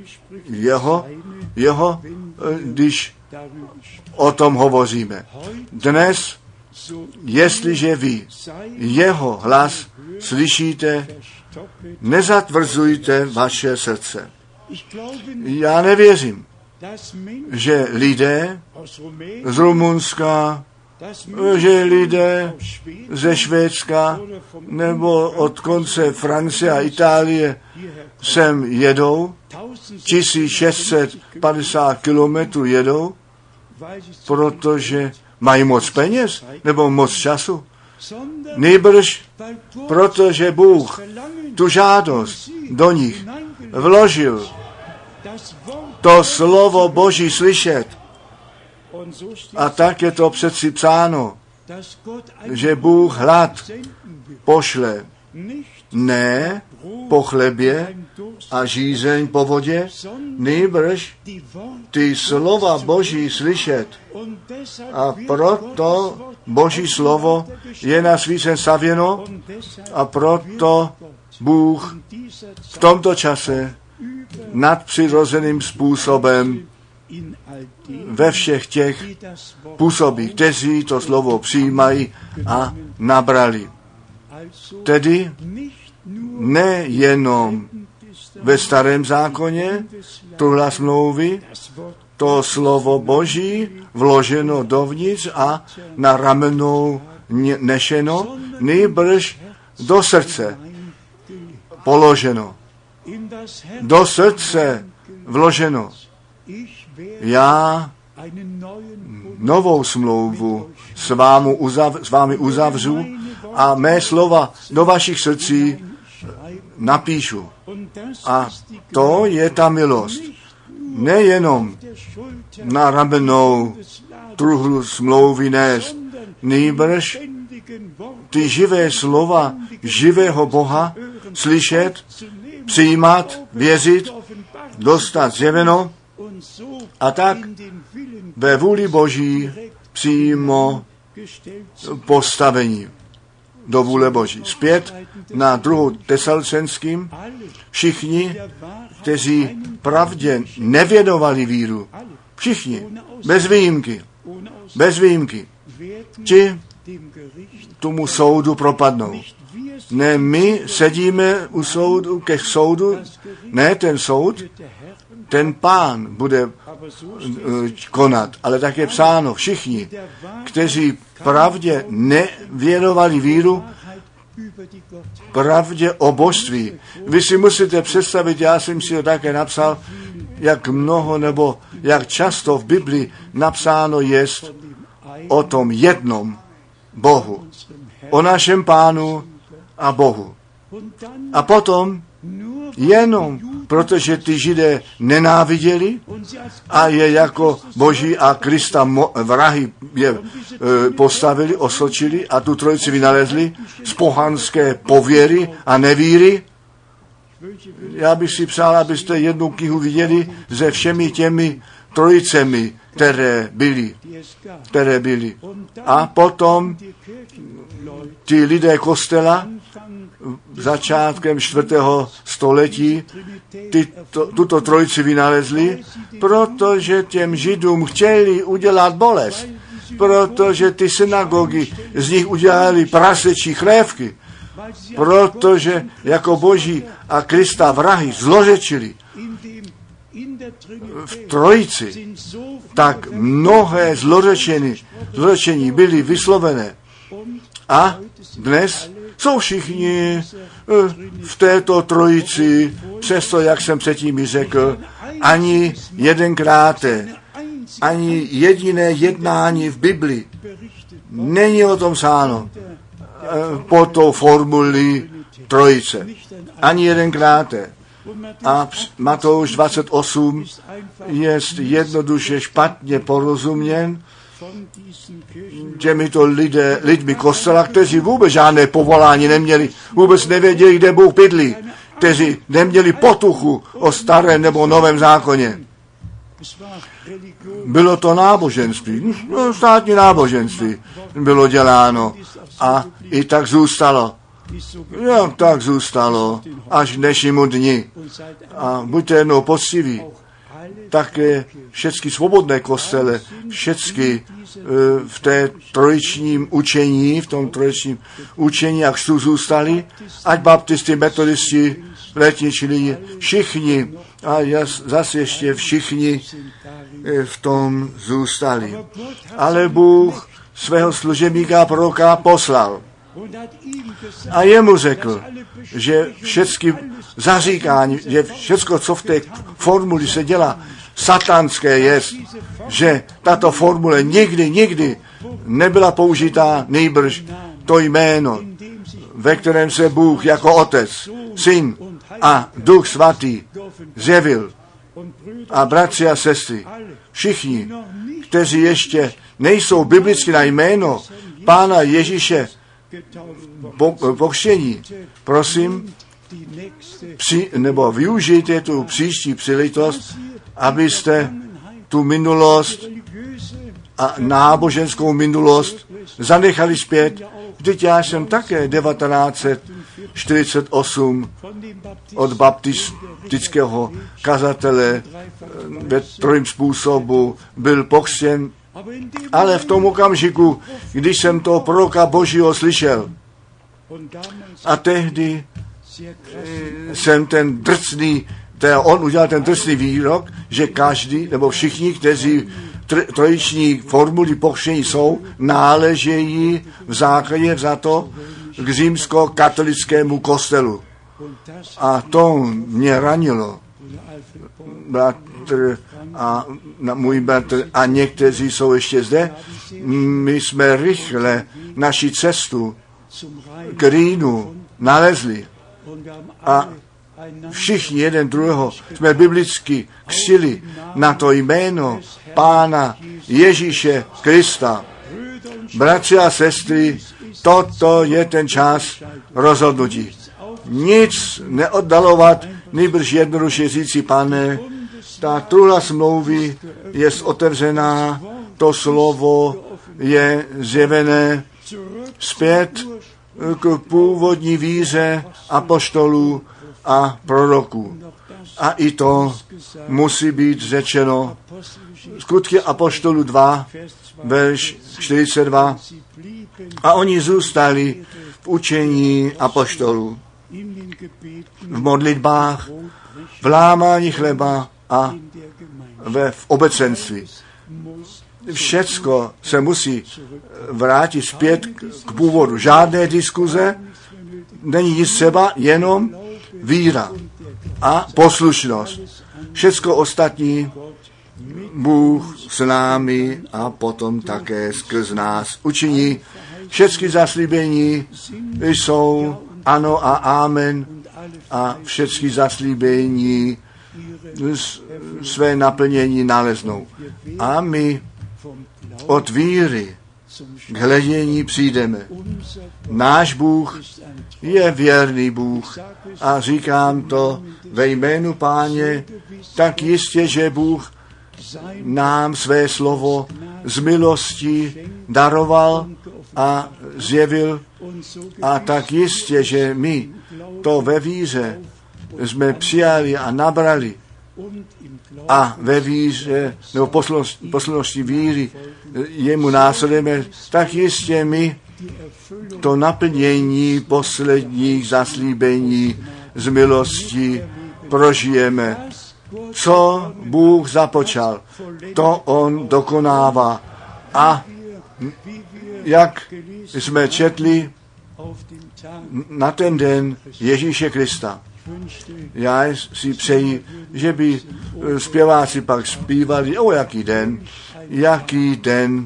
jeho, když o tom hovoříme. Dnes, jestliže vy jeho hlas slyšíte, nezatvrzujte vaše srdce. Já nevěřím, že lidé z Rumunska, že lidé ze Švédska nebo od konce Francie a Itálie sem jedou, 1650 kilometrů jedou, protože mají moc peněz nebo moc času. Nýbrž, protože Bůh tu žádost do nich vložil, to slovo Boží slyšet. A tak je to přeci psáno, že Bůh hlad pošle ne po chlebě a žízeň po vodě, nýbrž ty slova Boží slyšet. A proto Boží slovo je na svícen stavěno a proto Bůh v tomto čase nadpřirozeným způsobem ve všech těch působí, kteří to slovo přijímají a nabrali. Tedy nejenom ve starém zákoně, tuhle smlouvy, to slovo Boží vloženo dovnitř a na ramenou nešeno, nýbrž do srdce položeno. Do srdce vloženo. Já novou smlouvu s vámi uzavřu a mé slova do vašich srdcí napíšu. A to je ta milost. Nejenom na ramenou truhlu smlouvy nést, nýbrž ty živé slova živého Boha slyšet, přijímat, věřit, dostat zjeveno a tak ve vůli Boží přímo postavení do vůle Boží. Zpět na 2. Tesalonickým, všichni, kteří pravdě nevěnovali víru, všichni, bez výjimky, ti tomu soudu propadnou. Ne, my sedíme u soudu, ke soudu, ne ten soud, ten Pán bude konat, ale tak je psáno, všichni, kteří pravdě nevěnovali víru, pravdě o božství. Vy si musíte představit, já jsem si to také napsal, jak mnoho nebo jak často v Biblii napsáno jest o tom jednom Bohu, o našem Pánu a Bohu. A potom jenom protože ty Židé nenáviděli a je jako Boží a Krista vrahy je postavili, osočili a tu trojici vynalezli z pohanské pověry a nevíry. Já bych si přál, abyste jednu knihu viděli se všemi těmi trojicemi, které byly. A potom ti lidé kostela začátkem 4. století tuto trojici vynalezli, protože těm Židům chtěli udělat bolest, protože ty synagogy z nich udělali prasečí chlévky, protože jako Boží a Krista vrahy zlořečili v trojici, tak mnohé zlořečení byly vyslovené. A dnes jsou všichni v této trojici, přesto, jak jsem předtím řekl, ani jedenkrát, ani jediné jednání v Biblii není o tom psáno po tou formuli trojice. Ani jedenkrát. A Matouš 28 je jednoduše špatně porozuměn těmito lidmi kostela, kteří vůbec žádné povolání neměli, vůbec nevěděli, kde Bůh bydlí, kteří neměli potuchu o starém nebo novém zákoně. Bylo to náboženství, státní náboženství bylo děláno a i tak zůstalo. Jak tak zůstalo až k dnešnímu dni. A buďte jednou poctiví. Také všechny svobodné kostele, všechny v té trojičním učení, jak tu zůstali, ať baptisti, metodisti, letničili, všichni, a zase ještě všichni v tom zůstali. Ale Bůh svého služebníka proroka poslal. A jemu řekl, že všechny zaříkání, že všecko, co v té formuli se dělá, satanské je, že tato formule nikdy nebyla použitá, nejbrž to jméno, ve kterém se Bůh jako Otec, Syn a Duch Svatý zjevil. A bratři a sestry, všichni, kteří ještě nejsou biblicky na jméno Pána Ježíše pokřtění, prosím, nebo využijte tu příští příležitost, abyste tu minulost a náboženskou minulost zanechali zpět. Vždyť já jsem také 1948 od baptistického kazatele ve trojím způsobu byl pokřtěn, ale v tom okamžiku, když jsem toho proroka Božího slyšel, a tehdy jsem on udělal ten drsný výrok, že každý, nebo všichni, kteří trojiční formuli pokřtění jsou, náležejí v základě za to k římskokatolickému kostelu. A to mě ranilo. Bratr a můj bratr a někteří jsou ještě zde. My jsme rychle naši cestu k Rýnu nalezli. A všichni jeden druhého jsme biblicky křtili na to jméno Pána Ježíše Krista. Bratři a sestry, toto je ten čas rozhodnutí. Nic neoddalovat, nýbrž jednoduše říci, Pane, ta truhla smlouvy je otevřená, to slovo je zjevené zpět k původní víře apoštolů a proroků. A i to musí být řečeno. Skutky apoštolů 2, verš 42. A oni zůstali v učení apoštolů, v modlitbách, v lámání chleba a v obecenství. Všecko se musí vrátit zpět k původu. Žádné diskuze, není nic třeba, jenom víra a poslušnost. Všecko ostatní Bůh s námi a potom také skrz nás učiní. Všechny zaslíbení jsou ano a amen a všechny zaslíbení své naplnění naleznou. A my od víry k hledění přijdeme. Náš Bůh je věrný Bůh a říkám to ve jménu Páně, tak jistě, že Bůh nám své slovo z milosti daroval a zjevil a tak jistě, že my to ve víře jsme přijali a nabrali a ve víře nebo poslušnosti víry jemu následujeme, tak jistě my to naplnění posledních zaslíbení z milosti prožijeme. Co Bůh započal, to on dokonává. A jak jsme četli na ten den Ježíše Krista, já si přeji, že by zpěváci pak zpívali, jaký den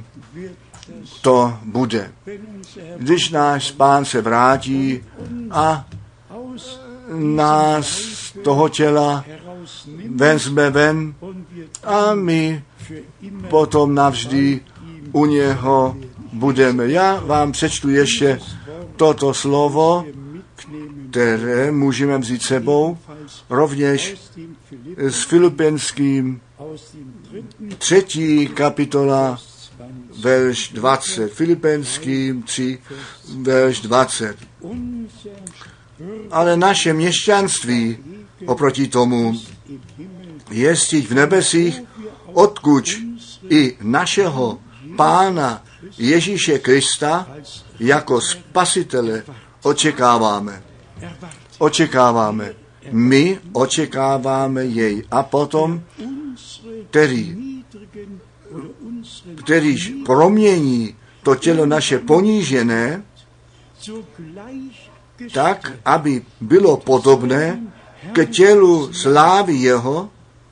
to bude. Když náš Pán se vrátí a nás z toho těla vezme ven a my potom navždy u něho budeme. Já vám přečtu ještě toto slovo, které můžeme vzít sebou, rovněž s Filipenským 3. kapitola, verš 20. Filipenským 3, verš 20. Ale naše měšťanství oproti tomu jestli v nebesích, odkud i našeho Pána Ježíše Krista jako Spasitele očekáváme. My očekáváme jej. A potom, kterýž promění to tělo naše ponížené, tak, aby bylo podobné k tělu slávy jeho,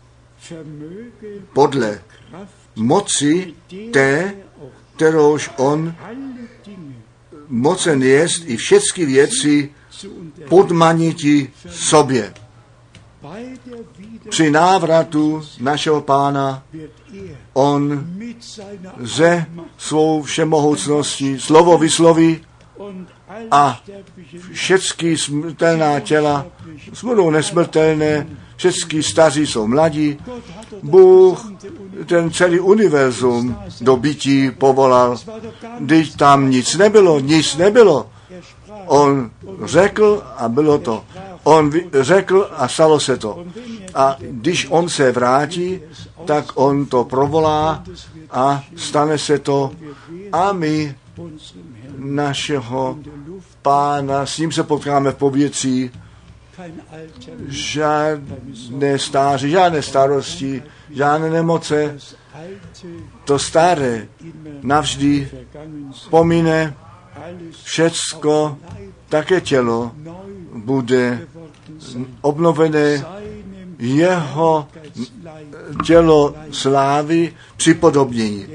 podle moci té, kterouž on mocen jest i všechny věci podmaniti sobě. Při návratu našeho Pána on ze svou všemohoucností slovo vysloví a všechny smrtelná těla budou nesmrtelné, všechny staří jsou mladí. Bůh ten celý univerzum do bytí povolal, když tam nic nebylo. On řekl a bylo to. On řekl a stalo se to. A když on se vrátí, tak on to provolá a stane se to. A my našeho Pána, s ním se potkáme v povětří, žádné stáří, žádné starosti, žádné nemoce. To staré navždy pomine, všecko, také tělo bude obnovené, jeho tělo slávy připodobnění.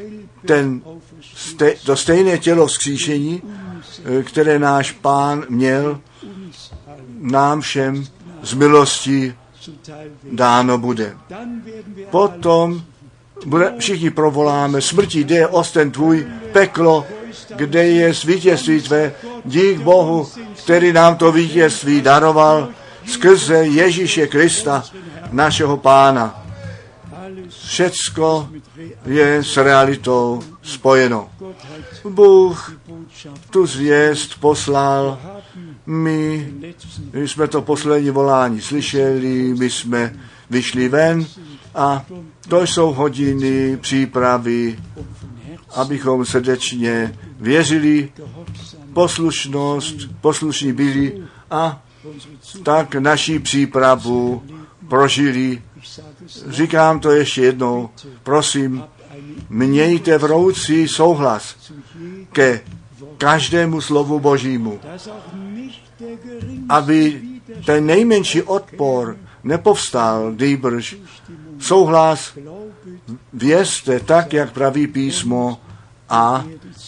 To stejné tělo vzkříšení, které náš Pán měl, nám všem z milosti dáno bude. Potom všichni provoláme, smrti, kde je osten tvůj, peklo, kde je vítězství tvé, dík Bohu, který nám to vítězství daroval skrze Ježíše Krista, našeho Pána. Všecko je s realitou spojeno. Bůh tu zvěst poslal, my jsme to poslední volání slyšeli, my jsme vyšli ven a to jsou hodiny přípravy, abychom srdečně věřili poslušní byli a tak naši přípravu prožili. Říkám to ještě jednou, prosím, mějte vroucí souhlas ke každému slovu Božímu, aby ten nejmenší odpor nepovstal, dýbrž souhlas vězte tak, jak praví písmo a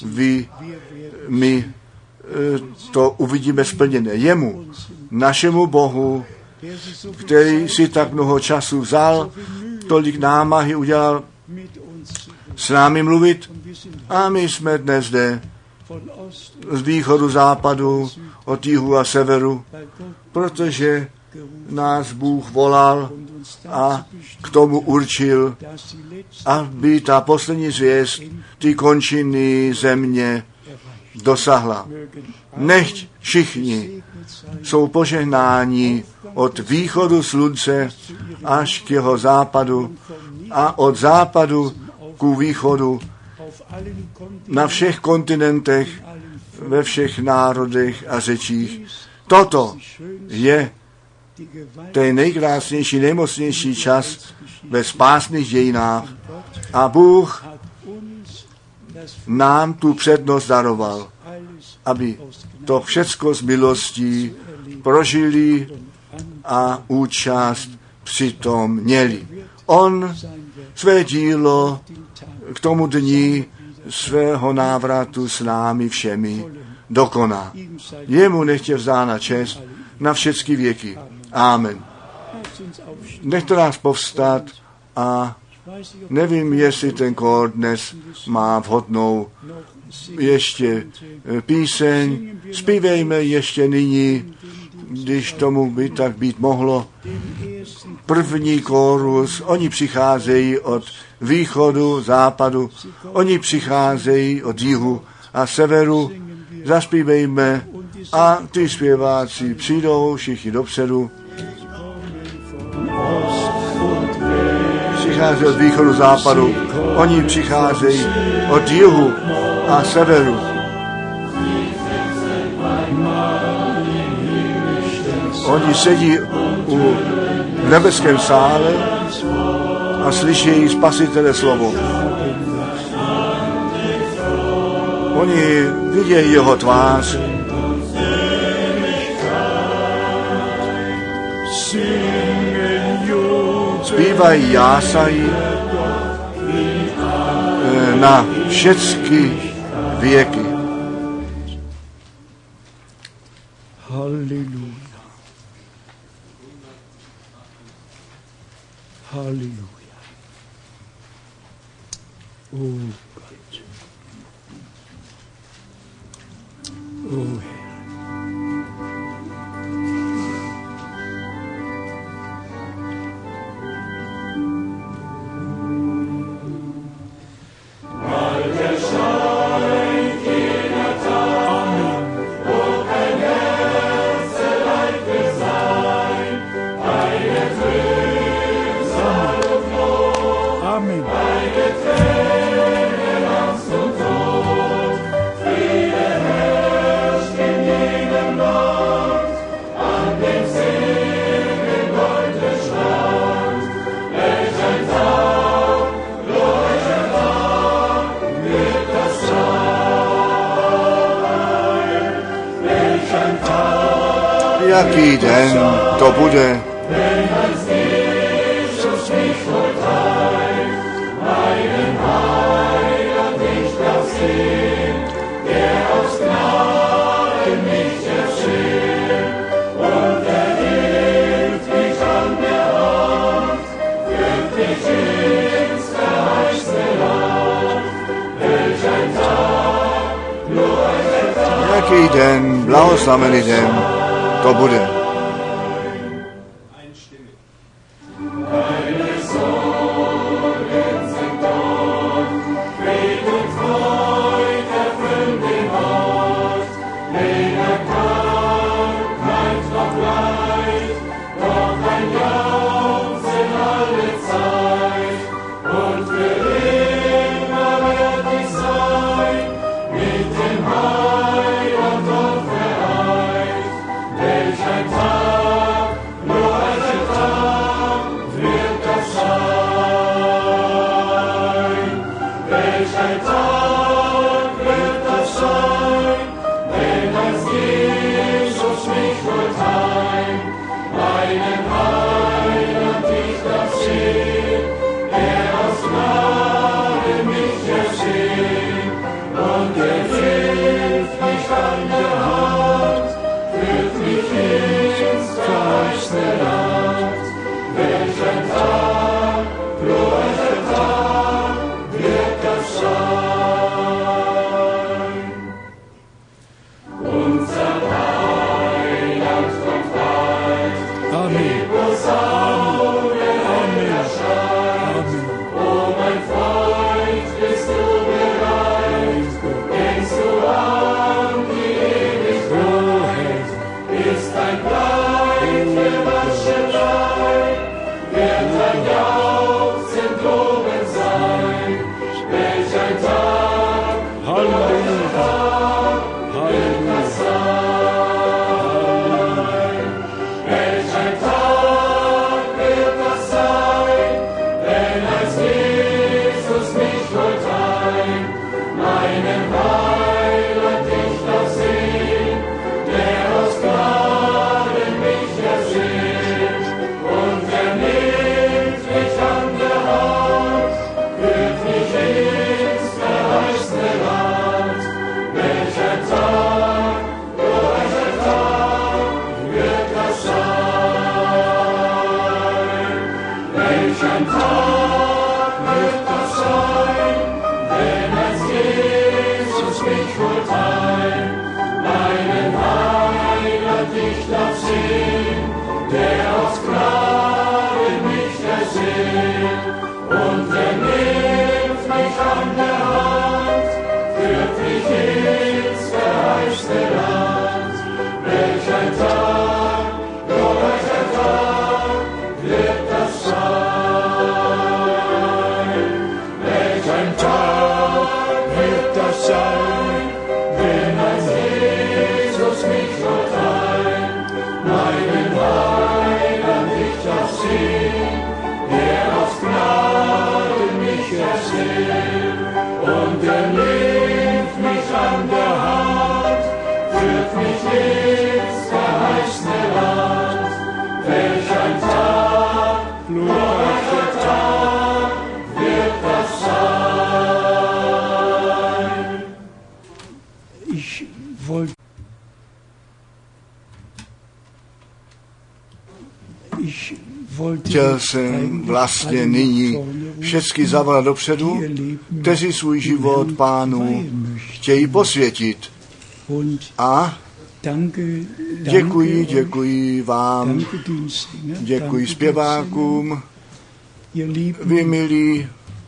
my to uvidíme splněné. Jemu, našemu Bohu, který si tak mnoho času vzal, tolik námahy udělal s námi mluvit a my jsme dnes zde z východu, západu, od jihu a severu, protože nás Bůh volal a k tomu určil, aby ta poslední zvěst, ty končiny země dosahla. Nechť všichni jsou požehnáni od východu slunce až k jeho západu a od západu ku východu na všech kontinentech, ve všech národech a řečích. Toto je ten nejkrásnější, nejmocnější čas ve spásných dějinách a Bůh nám tu přednost daroval, aby to všecko z milostí prožili a účast přitom měli. On své dílo k tomu dni svého návratu s námi všemi dokoná. Jemu nechtě vzdána čest na všechny věky. Amen. Nechte nás povstat a nevím, jestli ten kór dnes má vhodnou ještě píseň. Zpívejme ještě nyní, když tomu by tak být mohlo. První kórus, oni přicházejí od východu, západu, oni přicházejí od jihu a severu. Zaspívejme a ty zpěváci přijdou všichni dopředu. Přicházejí od východu, západu, oni přicházejí od jihu a severu. Oni sedí v nebeském sále a slyší Spasitele slovo. Oni vidějí jeho tvář. Zpívají, jásají na všechny věky. Halleluja. Halleluja. Oh Gott. Oh Herr. Jaký den to bude? Jaký den, blahoslavený den to bude. Mit dem Heil und Chtěl jsem vlastně nyní všechny zavolat dopředu, kteří svůj život Pánu chtějí posvětit. A děkuji vám, děkuji zpěvákům, vy milí,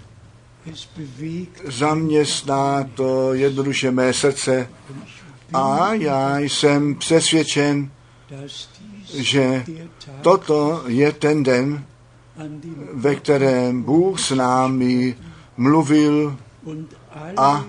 zaměstná to jednoduše mé srdce a já jsem přesvědčen, že toto je ten den, ve kterém Bůh s námi mluvil a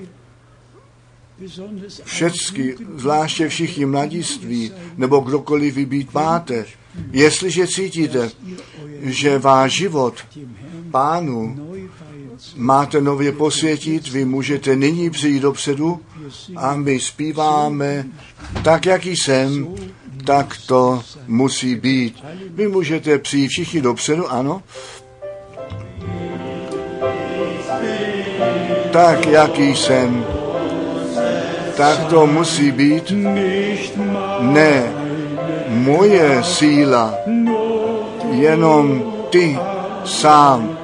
všecky, zvláště všichni mladiství, nebo kdokoliv vy být máte, jestliže cítíte, že váš život Pánu máte nově posvětit, vy můžete nyní přijít dopředu a my zpíváme tak, jak jsem, tak to musí být. Vy můžete přijít všichni dopředu, ano? Tak, jaký jsem, tak to musí být. Ne moje síla, jenom ty sám.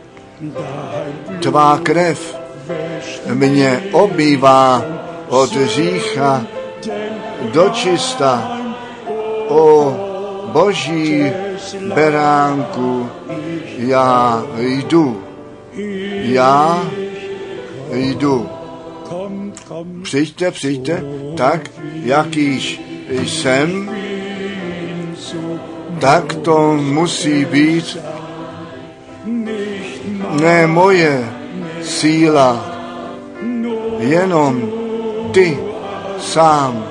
Tvá krev mě obývá od hřícha do čista. O Boží beránku, já jdu. Přijďte, tak, jakýž jsem, tak to musí být. Ne moje síla, jenom ty sám.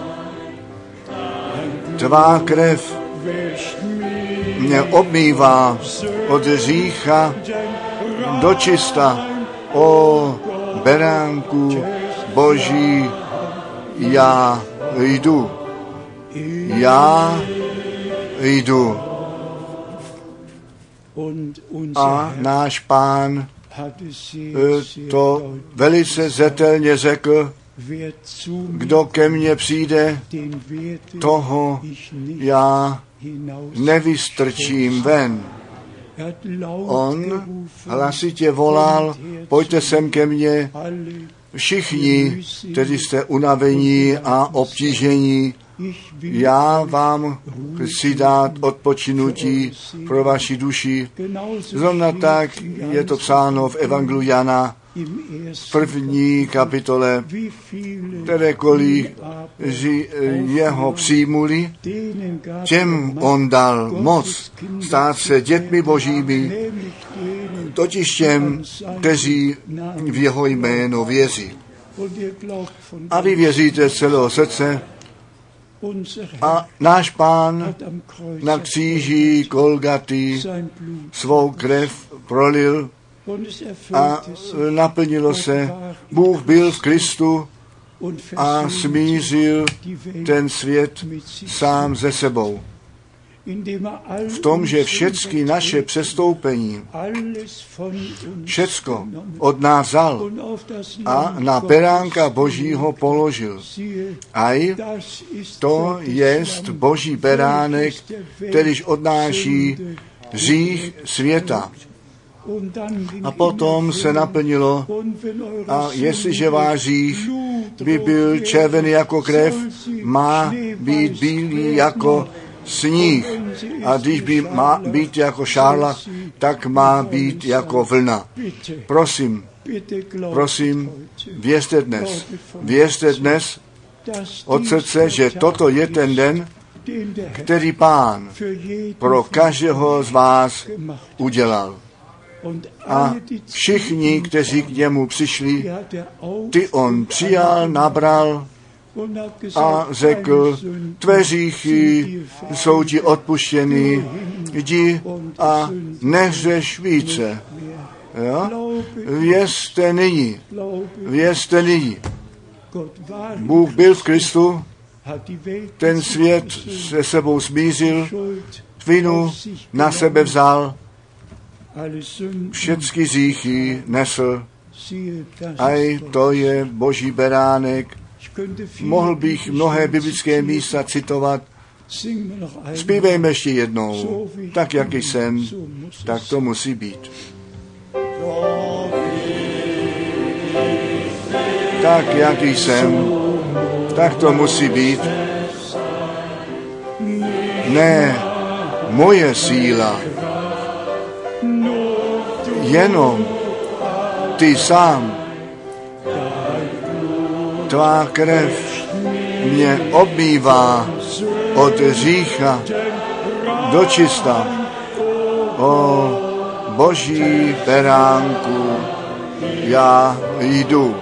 Tvá krev mě obmývá od hřícha do čista. O beránku Boží, já jdu. A náš Pán to velice zetelně řekl, kdo ke mně přijde, toho já nevystrčím ven. On hlasitě volal, pojďte sem ke mně, všichni, kteří jste unavení a obtížení, já vám chci dát odpočinutí pro vaši duši. Zrovna tak je to psáno v Evangeliu Jana, v 1. kapitole, kterékoliv jeho přijmuli, těm on dal moc stát se dětmi božími, totiž těm, kteří v jeho jméno věří. A vy věříte z celého srdce, a náš Pán na kříži Golgaty svou krev prolil a naplnilo se. Bůh byl v Kristu a smířil ten svět sám se sebou. V tom, že všechny naše přestoupení, všecko od nás vzal a na beránka Božího položil. A to jest Boží beránek, kterýž odnáší hřích světa. A potom se naplnilo, a jestliže váš hřích by byl červený jako krev, má být bílý jako sníh. A když by má být jako šárlach, tak má být jako vlna. Prosím, věřte dnes od srdce, že toto je ten den, který Pán pro každého z vás udělal. A všichni, kteří k němu přišli, ty on přijal, nabral a řekl, tvé hříchy jsou ti odpuštěny, jdi a nehřeš více. Jo? Věřte nyní. Bůh byl v Kristu, ten svět se sebou smířil, vinu na sebe vzal, všechny hříchy nesl. A to je Boží beránek. Mohl bych mnohé biblické místa citovat. Zpívejme ještě jednou. Tak, jak jsem, tak to musí být. Tak, jak jsem, tak to musí být. Ne moje síla, jenom ty sám. Tvá krev mě obmývá od hřícha do čista. O Boží beránku, já jdu.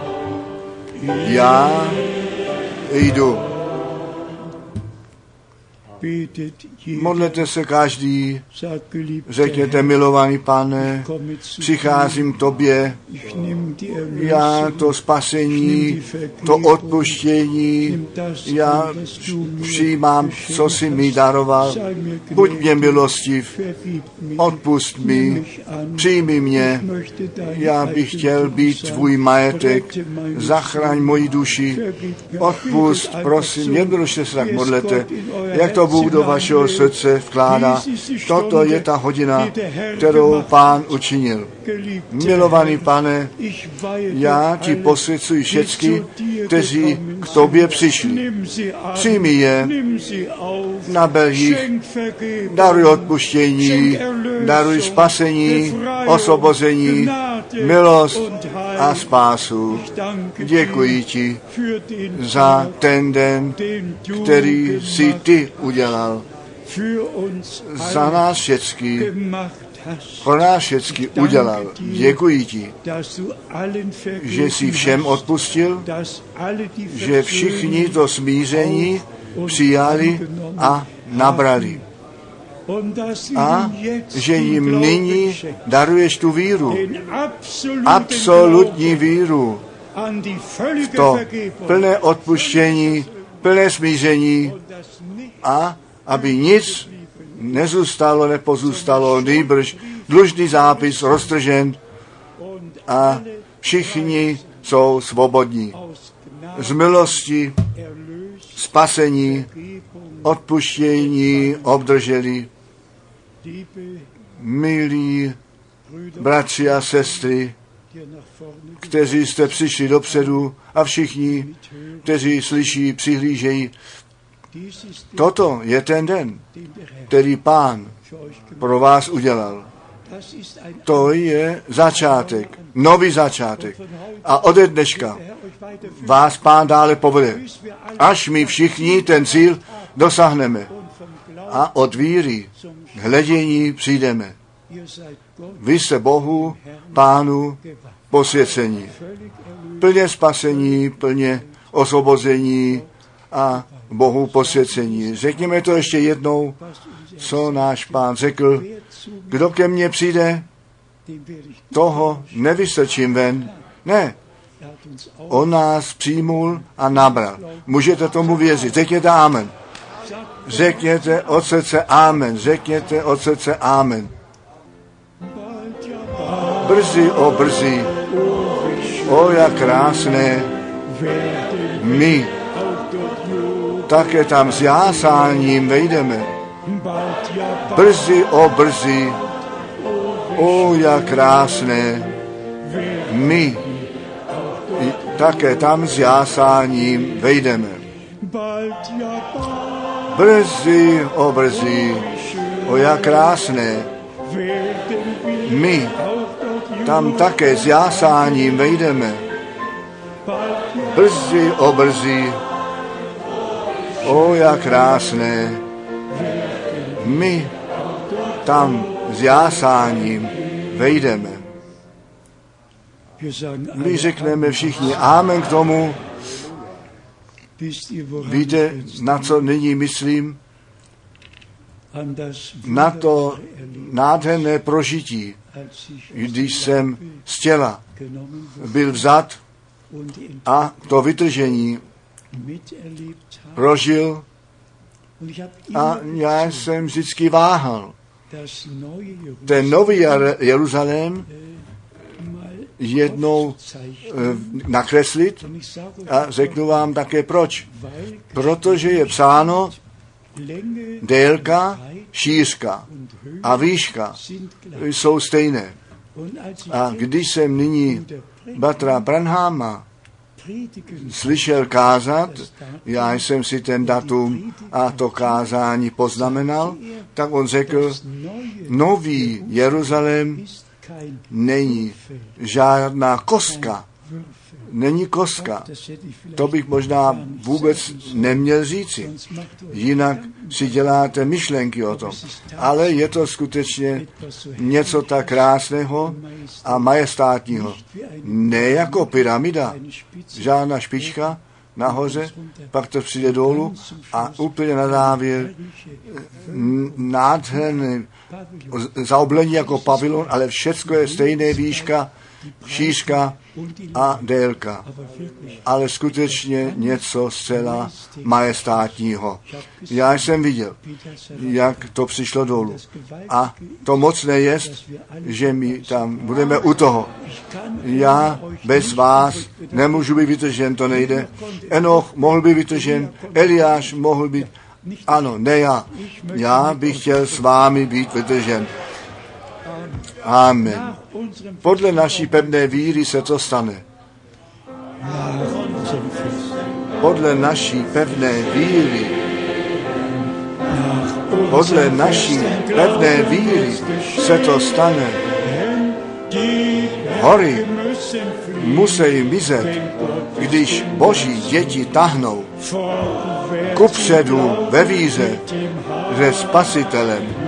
Modlete se každý, řekněte, milovaný Pane, přicházím k tobě, já to spasení, to odpuštění, já přijímám, co jsi mi daroval, buď mě milostiv, odpust mi, přijmi mě, já bych chtěl být tvůj majetek, zachraň moji duši, odpust, prosím, jednoduše se tak modlete, jak to Bůh do vašeho srdce vkládá. Toto je ta hodina, kterou Pán učinil. Milovaný Pane, já ti posvěcuji všechny, kteří k tobě přišli. Přijmi je, naber jich, daruj odpuštění, daruj spasení, osvobození, milost a spásu. Děkuji ti za ten den, který jsi ty udělal. Za nás všechny, pro nás všechny udělal. Děkuji ti, že jsi všem odpustil, že všichni to smíření přijali a nabrali. A že jim nyní daruješ tu víru, absolutní víru, v to plné odpuštění, plné smíření a aby nic nezůstalo, nepozůstalo, nýbrž dlužný zápis roztržen a všichni jsou svobodní. Z milosti, spasení, odpuštění obdrželi. Milí bratři a sestry, kteří jste přišli dopředu a všichni, kteří slyší, přihlížejí, toto je ten den, který Pán pro vás udělal. To je začátek, nový začátek. A ode dneška vás Pán dále povede, až my všichni ten cíl dosáhneme. A od víry k hledění přijdeme. Vy jste Bohu, Pánu posvěcení. Plně spasení, plně osvobození a Bohu posvěcení. Řekněme to ještě jednou, co náš Pán řekl. Kdo ke mně přijde, toho nevystrčím ven. Ne, on nás přijmul a nabral. Můžete tomu věřit. Řekněte amen. Řekněte od srdce amen. Řekněte od srdce amen. Brzy, o jak krásné, my také tam s jásáním vejdeme. Brzy, o jak krásné, my také tam s jásáním vejdeme. Brzy, o jak krásné, my tam také s jásáním vejdeme. Brzy, o jak krásné, my tam s jásáním vejdeme. My řekneme všichni amen k tomu. Víte, na co nyní myslím? Na to nádherné prožití, když jsem z těla byl vzat a to vytržení prožil a já jsem vždycky váhal. Ten nový Jeruzalém jednou nakreslit a řeknu vám také proč. Protože je psáno, délka, šířka a výška jsou stejné. A když jsem nyní bratra Branhama slyšel kázat, já jsem si ten datum a to kázání poznamenal, tak on řekl, nový Jeruzalém není žádná kostka. Není kostka. To bych možná vůbec neměl říci. Jinak si děláte myšlenky o tom. Ale je to skutečně něco tak krásného a majestátního. Ne jako pyramida. Žádná špička nahoře, pak to přijde dolů a úplně na závěr nádherné zaoblení jako pavilon, ale všecko je stejné výška, šířka a délka. Ale skutečně něco zcela majestátního. Já jsem viděl, jak to přišlo dolů. A to mocné je, že my tam budeme u toho. Já bez vás nemůžu být vytržen, to nejde. Enoch mohl být vytržen, Eliáš mohl být, ano, ne já. Já bych chtěl s vámi být vytržen. Amen. Podle naší pevné víry se to stane. Podle naší pevné víry. Podle naší pevné víry se to stane. Hory musí mizet, když Boží děti tahnou kupředu ve víře se Spasitelem.